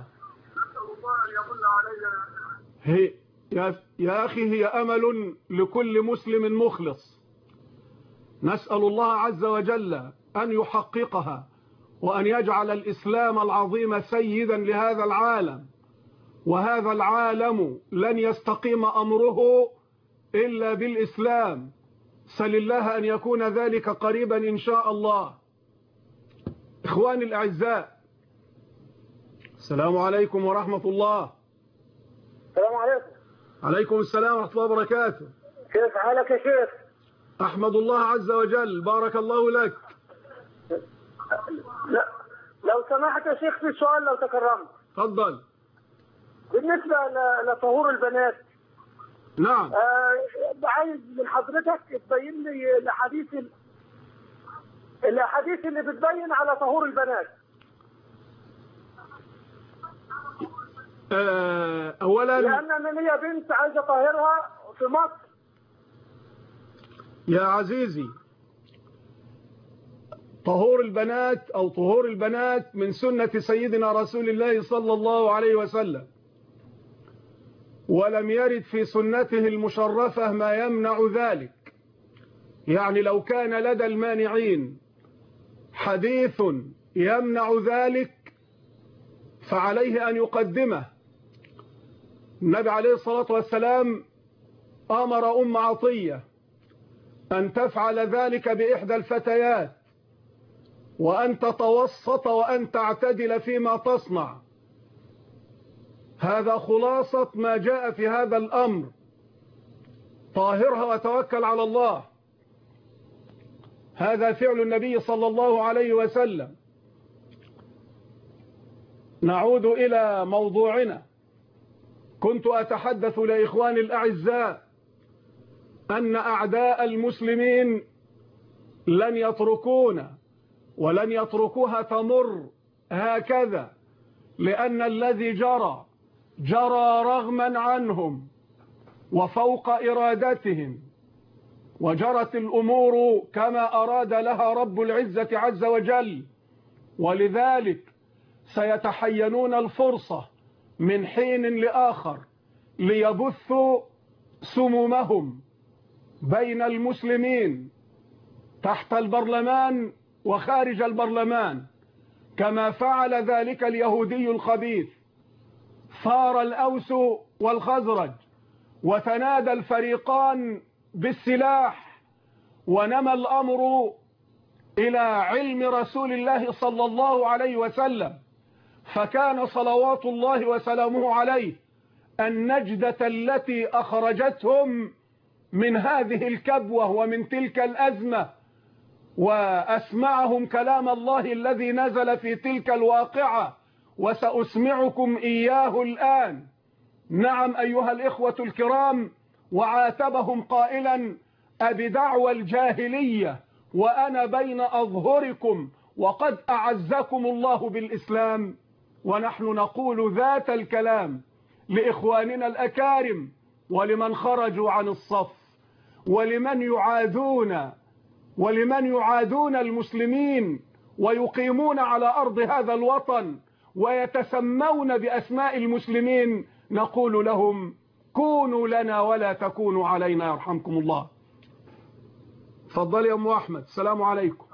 هي يا أخي هي أمل لكل مسلم مخلص، نسأل الله عز وجل أن يحققها، وأن يجعل الإسلام العظيم سيدا لهذا العالم، وهذا العالم لن يستقيم أمره إلا بالإسلام. سل الله أن يكون ذلك قريبا إن شاء الله. إخواني الأعزاء، السلام عليكم ورحمة الله. السلام عليكم. عليكم السلام ورحمة الله وبركاته. كيف حالك يا شيخ؟ أحمد الله عز وجل. بارك الله لك. لا لو سمحت يا شيخ في سؤال لو تكرمت. تفضل. بالنسبة لطهور البنات. نعم. عايز من حضرتك تبين لي الأحاديث اللي بتبين على طهور البنات. أولا لأن أنا ليا بنت عايز أطهرها في مصر. يا عزيزي، طهور البنات أو طهور البنات من سنة سيدنا رسول الله صلى الله عليه وسلم، ولم يرد في سنته المشرفة ما يمنع ذلك. يعني لو كان لدى المانعين حديث يمنع ذلك فعليه أن يقدمه. النبي عليه الصلاة والسلام أمر أم عطية أن تفعل ذلك بإحدى الفتيات، وأن تتوسط وأن تعتدل فيما تصنع. هذا خلاصة ما جاء في هذا الأمر. طاهرها وتوكل على الله. هذا فعل النبي صلى الله عليه وسلم. نعود إلى موضوعنا. كنت أتحدث لإخواني الأعزاء أن أعداء المسلمين لن يتركونا ولن يتركوها تمر هكذا، لأن الذي جرى رغما عنهم وفوق إرادتهم، وجرت الأمور كما أراد لها رب العزة عز وجل. ولذلك سيتحينون الفرصة من حين لآخر ليبثوا سمومهم بين المسلمين تحت البرلمان وخارج البرلمان، كما فعل ذلك اليهودي الخبيث. ثار الأوس والخزرج وتنادى الفريقان بالسلاح، ونمى الأمر إلى علم رسول الله صلى الله عليه وسلم، فكان صلوات الله وسلامه عليه النجدة التي أخرجتهم من هذه الكبوة ومن تلك الأزمة، وأسمعهم كلام الله الذي نزل في تلك الواقعة، وسأسمعكم إياه الآن. نعم أيها الإخوة الكرام، وعاتبهم قائلا: أبدعوى الجاهلية وأنا بين أظهركم وقد أعزكم الله بالإسلام. ونحن نقول ذات الكلام لإخواننا الأكارم ولمن خرجوا عن الصف ولمن يعادون المسلمين ويقيمون على أرض هذا الوطن ويتسمون بأسماء المسلمين، نقول لهم: كونوا لنا ولا تكونوا علينا يرحمكم الله. تفضل يا أم أحمد. السلام عليكم.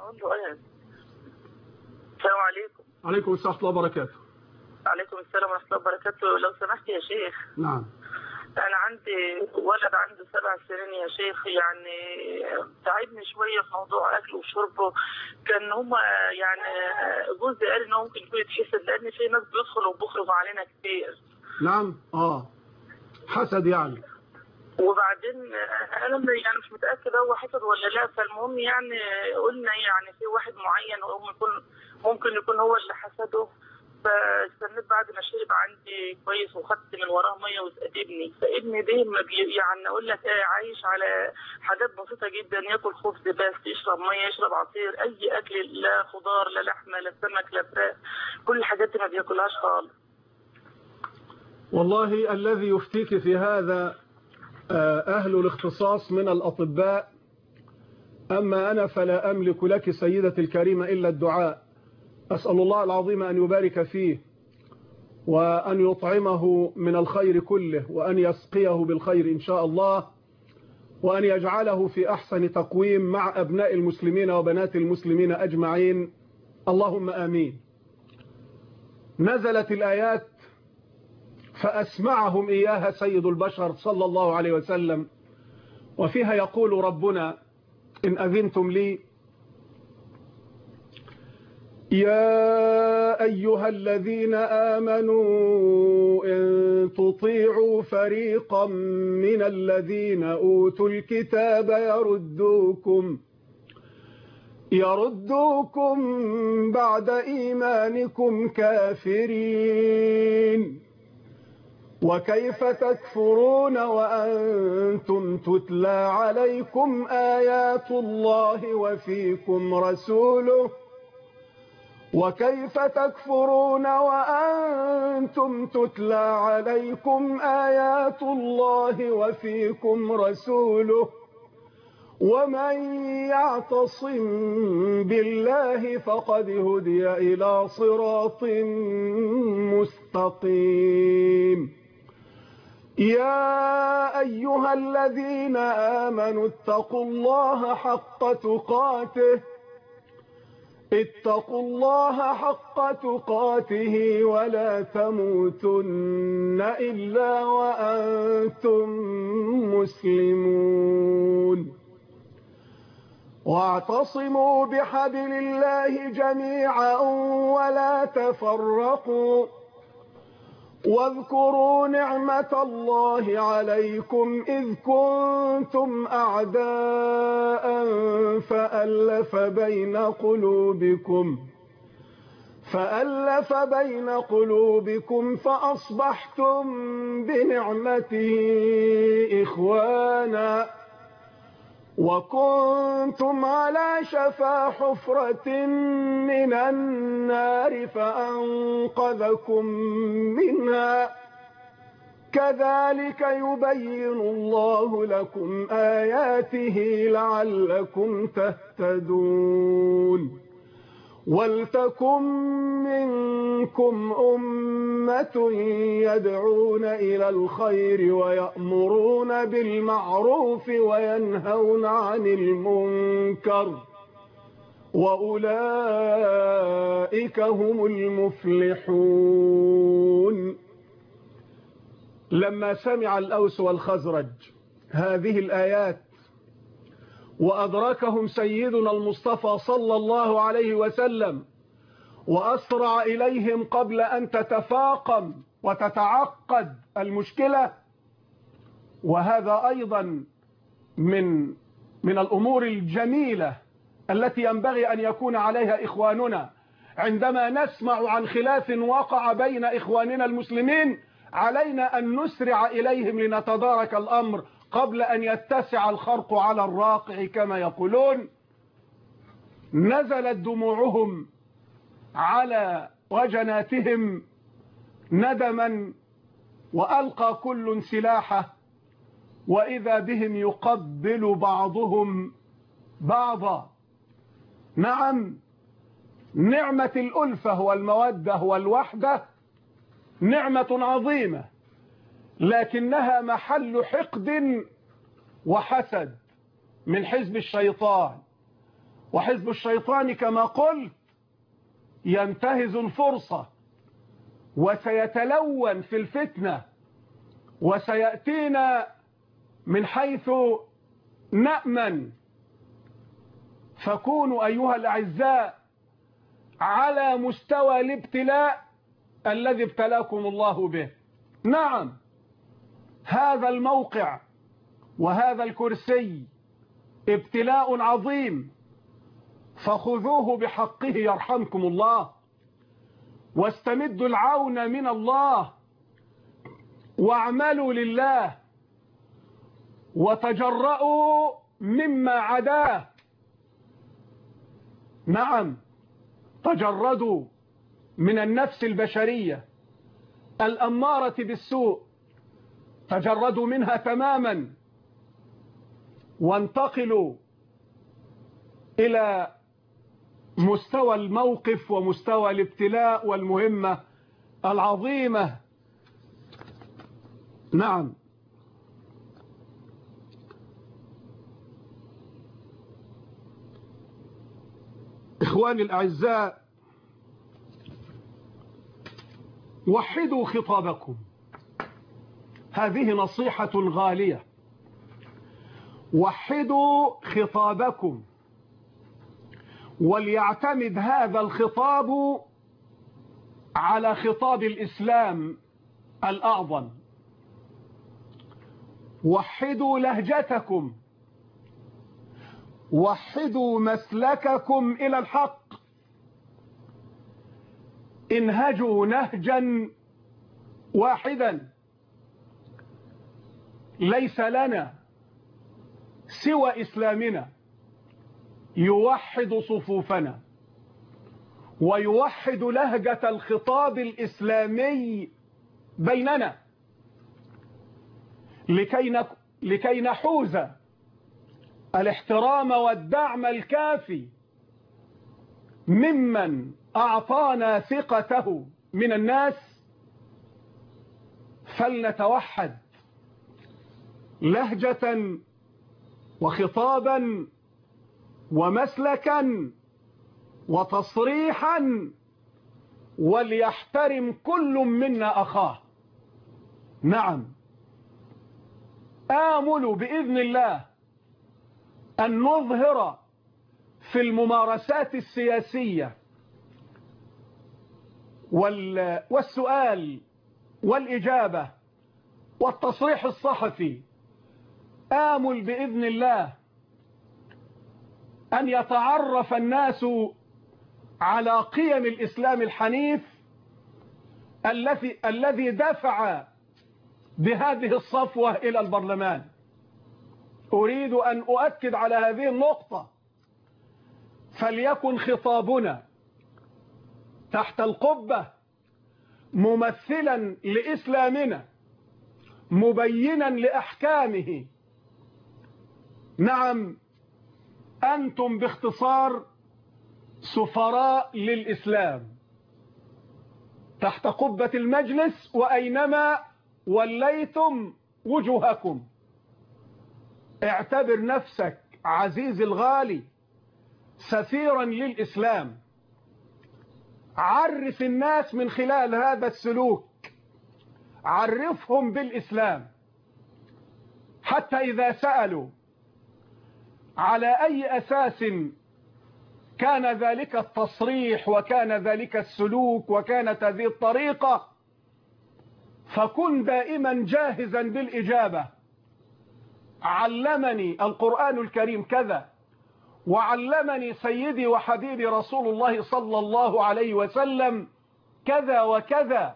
السلام عليكم. عليكم السلام ورحمة الله وبركاته. عليكم السلام ورحمة الله وبركاته. لو سمحت يا شيخ. نعم. أنا عندي ولد عنده 7 سنين يا شيخ، يعني تعبني شوية في موضوع أكله وشربه. كان هما يعني جوزي قال إنه ممكن يكون يتحسد، لأن في ناس بيدخلوا وبيخرجوا علينا كتير. نعم. حسد يعني. وبعدين أنا يعني مش متأكد هو حسد ولا لا. فالمهم يعني قلنا يعني في واحد معين ممكن يكون هو اللي حسده. فاستنيت بعد ما شرب عندي كويس وخدت من وراه ميه وسقت ابني. فابني ده يعني اقول لك عايش على حاجات بسيطه جدا، ياكل خبز بس، يشرب ميه، يشرب عصير، اي اكل، لا خضار لا لحمه لا سمك لا فراخ، كل الحاجات دي ما بياكلهاش خالص. والله الذي يفتيك في هذا أهل الاختصاص من الأطباء، أما أنا فلا أملك لك سيدتي الكريمة إلا الدعاء. أسأل الله العظيم أن يبارك فيه وأن يطعمه من الخير كله، وأن يسقيه بالخير إن شاء الله، وأن يجعله في أحسن تقويم مع أبناء المسلمين وبنات المسلمين أجمعين، اللهم آمين. نزلت الآيات فأسمعهم إياها سيد البشر صلى الله عليه وسلم، وفيها يقول ربنا: إن أذنتم لي: يا أيها الذين آمنوا إن تطيعوا فريقا من الذين أوتوا الكتاب يردوكم بعد إيمانكم كافرين، وكيف تكفرون وأنتم تتلى عليكم آيات الله وفيكم رسوله، وكيف تكفرون وأنتم تتلى عليكم آيات الله وفيكم رسوله، ومن يعتصم بالله فقد هدي إلى صراط مستقيم. يا أيها الذين آمنوا اتقوا الله حق تقاته ولا تموتن إلا وأنتم مسلمون. واعتصموا بحبل الله جميعا ولا تفرقوا واذكروا نعمة الله عليكم إذ كنتم أعداء فألف بين قلوبكم فأصبحتم بنعمته إخوانا وكنتم على شفا حفرة من النار فأنقذكم منها كذلك يبين الله لكم آياته لعلكم تهتدون ولتكن منكم أمة يدعون إلى الخير ويأمرون بالمعروف وينهون عن المنكر وأولئك هم المفلحون. لما سمع الأوس والخزرج هذه الآيات وأدركهم سيدنا المصطفى صلى الله عليه وسلم وأسرع إليهم قبل أن تتفاقم وتتعقد المشكلة، وهذا أيضا من الأمور الجميلة التي ينبغي أن يكون عليها إخواننا عندما نسمع عن خلاف وقع بين إخواننا المسلمين، علينا أن نسرع إليهم لنتدارك الأمر قبل أن يتسع الخرق على الراقع كما يقولون. نزلت دموعهم على وجناتهم ندما وألقى كل سلاحه، وإذا بهم يقبل بعضهم بعضا. نعم، نعمة الألفة والمودة والوحدة نعمة عظيمة، لكنها محل حقد وحسد من حزب الشيطان، وحزب الشيطان كما قلت ينتهز الفرصة وسيتلون في الفتنة وسيأتينا من حيث نأمن. فكونوا أيها الأعزاء على مستوى الابتلاء الذي ابتلاكم الله به. نعم، هذا الموقع وهذا الكرسي ابتلاء عظيم، فخذوه بحقه يرحمكم الله، واستمدوا العون من الله، واعملوا لله، وتجرؤوا مما عداه. نعم، تجردوا من النفس البشرية الأمارة بالسوء، تجردوا منها تماما، وانتقلوا إلى مستوى الموقف ومستوى الابتلاء والمهمة العظيمة. نعم، إخواني الأعزاء، وحدوا خطابكم. هذه نصيحة غالية. وحدوا خطابكم، وليعتمد هذا الخطاب على خطاب الإسلام الأعظم. وحدوا لهجتكم، وحدوا مسلككم إلى الحق، انهجوا نهجا واحدا. ليس لنا سوى إسلامنا يوحد صفوفنا ويوحد لهجة الخطاب الإسلامي بيننا لكي نحوز الاحترام والدعم الكافي ممن أعطانا ثقته من الناس. فلنتوحد لهجة وخطابا ومسلكا وتصريحا، وليحترم كل منا أخاه. نعم، آمل بإذن الله أن نظهر في الممارسات السياسية والسؤال والإجابة والتصريح الصحفي، آمل بإذن الله أن يتعرف الناس على قيم الإسلام الحنيف الذي دفع بهذه الصفوة إلى البرلمان. أريد أن أؤكد على هذه النقطة. فليكن خطابنا تحت القبة ممثلا لإسلامنا مبينا لأحكامه. نعم، أنتم باختصار سفراء للإسلام تحت قبة المجلس، وأينما وليتم وجوهكم. اعتبر نفسك عزيزي الغالي سفيرا للإسلام. عرف الناس من خلال هذا السلوك، عرفهم بالإسلام، حتى إذا سألوا على أي أساس كان ذلك التصريح وكان ذلك السلوك وكانت هذه الطريقة، فكن دائما جاهزا بالإجابة. علمني القرآن الكريم كذا، وعلمني سيدي وحبيبي رسول الله صلى الله عليه وسلم كذا وكذا.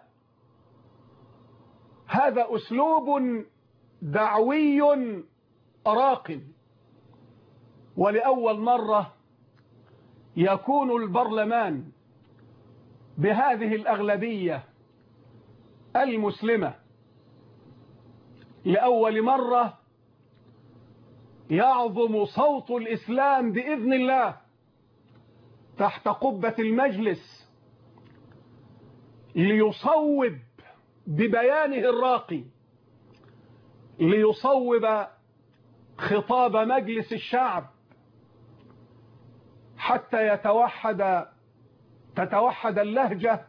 هذا أسلوب دعوي راق. ولأول مرة يكون البرلمان بهذه الأغلبية المسلمة، لأول مرة يعظم صوت الإسلام بإذن الله تحت قبة المجلس ليصوب ببيانه الراقي، ليصوب خطاب مجلس الشعب حتى تتوحد اللهجة،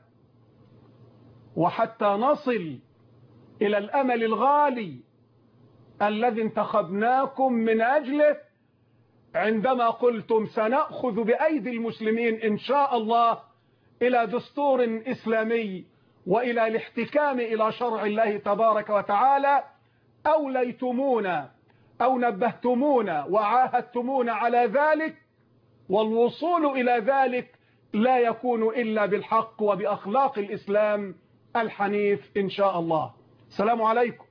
وحتى نصل إلى الأمل الغالي الذي انتخبناكم من أجله عندما قلتم سنأخذ بأيدي المسلمين إن شاء الله إلى دستور إسلامي وإلى الاحتكام إلى شرع الله تبارك وتعالى. أوليتمونا أو نبهتمونا وعاهدتمونا على ذلك، والوصول إلى ذلك لا يكون إلا بالحق وبأخلاق الإسلام الحنيف إن شاء الله. السلام عليكم.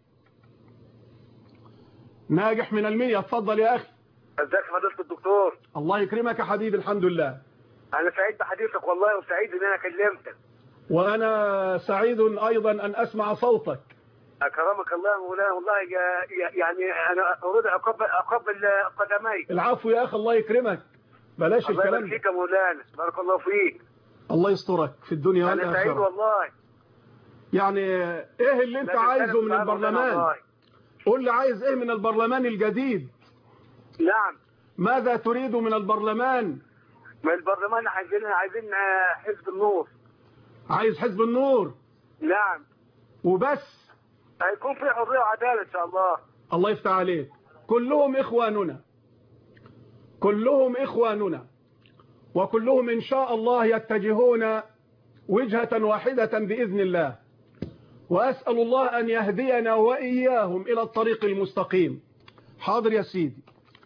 ناجح من 100، اتفضل يا أخي. ازيك فضيلة الدكتور؟ الله يكرمك يا حبيبي، الحمد لله. أنا سعيد بحديثك والله، وسعيد إن أنا كلمتك. وأنا سعيد أيضا أن أسمع صوتك. أكرمك الله مولانا، والله يعني أنا أريد أقبل قدميك. العفو يا أخي، الله يكرمك، بلاش الكلام. الله يبارك فيك يا مولانا، بارك الله فيك. الله يسترك في الدنيا والآخرة. أنا سعيد والله. يعني إيه اللي أنت عايزه من البرلمان؟ قول لي عايز إيه من البرلمان الجديد؟ نعم. ماذا تريد من البرلمان؟ من البرلمان عايزين حزب النور. عايز حزب النور؟ نعم. وبس؟ هيكون في حرية وعدالة إن شاء الله. الله يفتح عليك. كلهم إخواننا، كلهم إخواننا، وكلهم إن شاء الله يتجهون وجهة واحدة بإذن الله. وأسأل الله أن يهدينا وإياهم إلى الطريق المستقيم. حاضر يا سيدي.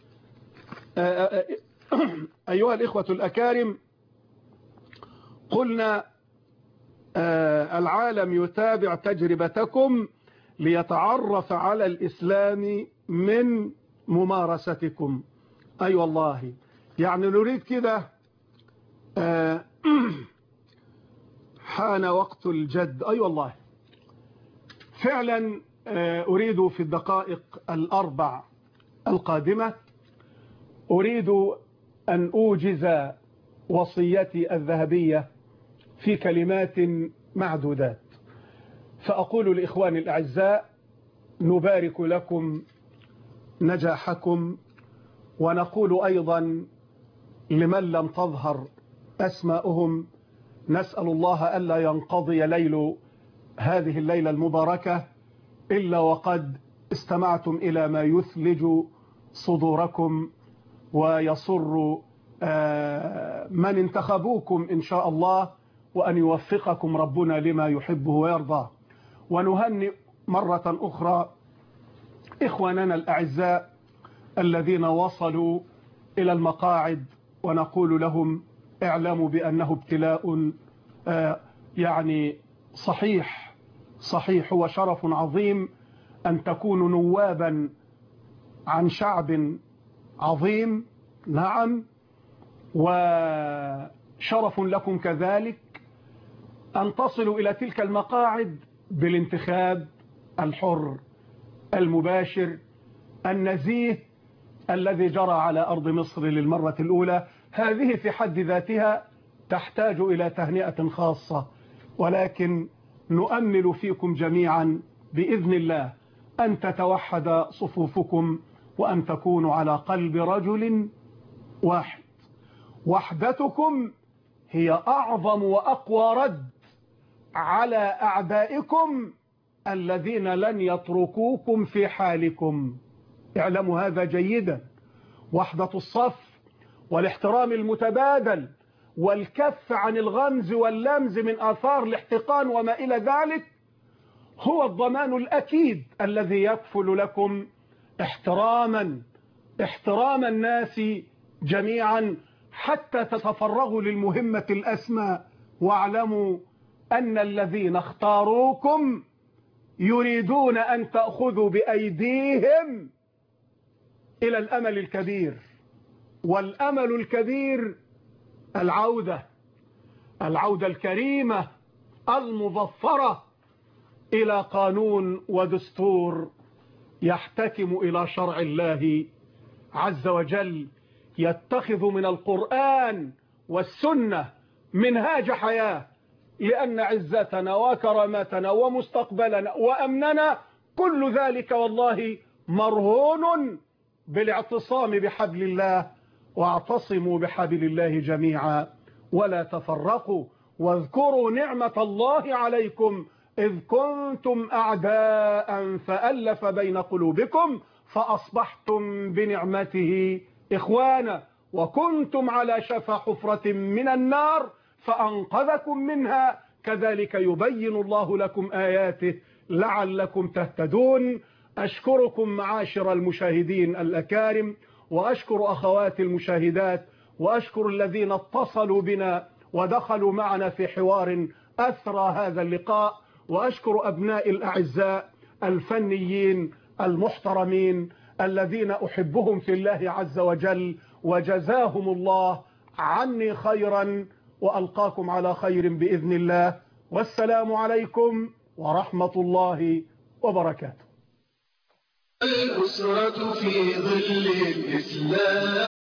أيها الإخوة الأكارم، قلنا العالم يتابع تجربتكم ليتعرف على الإسلام من ممارستكم. أي والله، يعني نريد كده. حان وقت الجد. أي والله، فعلا أريد في الدقائق الأربع القادمة أريد أن أوجز وصيتي الذهبية في كلمات معدودات. فأقول لإخواني الأعزاء: نبارك لكم نجاحكم، ونقول أيضا لمن لم تظهر أسماؤهم: نسأل الله ألا ينقضي ليل هذه الليلة المباركة إلا وقد استمعتم إلى ما يثلج صدوركم ويصر من انتخبوكم إن شاء الله، وأن يوفقكم ربنا لما يحبه ويرضاه. ونهنئ مرة أخرى إخواننا الأعزاء الذين وصلوا إلى المقاعد، ونقول لهم اعلموا بأنه ابتلاء يعني صحيح هو شرف عظيم أن تكونوا نوابا عن شعب عظيم، نعم، وشرف لكم كذلك أن تصلوا إلى تلك المقاعد بالانتخاب الحر المباشر النزيه الذي جرى على أرض مصر للمرة الأولى. هذه في حد ذاتها تحتاج إلى تهنئة خاصة، ولكن نؤمل فيكم جميعا بإذن الله أن تتوحد صفوفكم وأن تكونوا على قلب رجل واحد. وحدتكم هي أعظم وأقوى رد على أعدائكم الذين لن يتركوكم في حالكم. اعلموا هذا جيدا. وحدة الصف والاحترام المتبادل والكف عن الغمز واللمز من آثار الاحتقان وما إلى ذلك هو الضمان الأكيد الذي يكفل لكم احترام الناس جميعا حتى تتفرغوا للمهمة الأسمى. واعلموا أن الذين اختاروكم يريدون أن تأخذوا بأيديهم إلى الأمل الكبير، والأمل الكبير العودة الكريمة المظفرة إلى قانون ودستور يحتكم إلى شرع الله عز وجل، يتخذ من القرآن والسنة منهاج حياة، لأن عزتنا وكرامتنا ومستقبلنا وأمننا كل ذلك والله مرهون بالاعتصام بحبل الله. واعتصموا بحبل الله جميعا ولا تفرقوا، واذكروا نعمة الله عليكم إذ كنتم أعداء فألف بين قلوبكم فأصبحتم بنعمته إخوانا، وكنتم على شفا حفرة من النار فأنقذكم منها، كذلك يبين الله لكم آياته لعلكم تهتدون. أشكركم معاشر المشاهدين الأكارم، وأشكر أخواتي المشاهدات، وأشكر الذين اتصلوا بنا ودخلوا معنا في حوار أثرى هذا اللقاء، وأشكر أبناء الأعزاء الفنيين المحترمين الذين أحبهم في الله عز وجل، وجزاهم الله عني خيرا، وألقاكم على خير بإذن الله، والسلام عليكم ورحمة الله وبركاته. الأسرة في ظل الإسلام.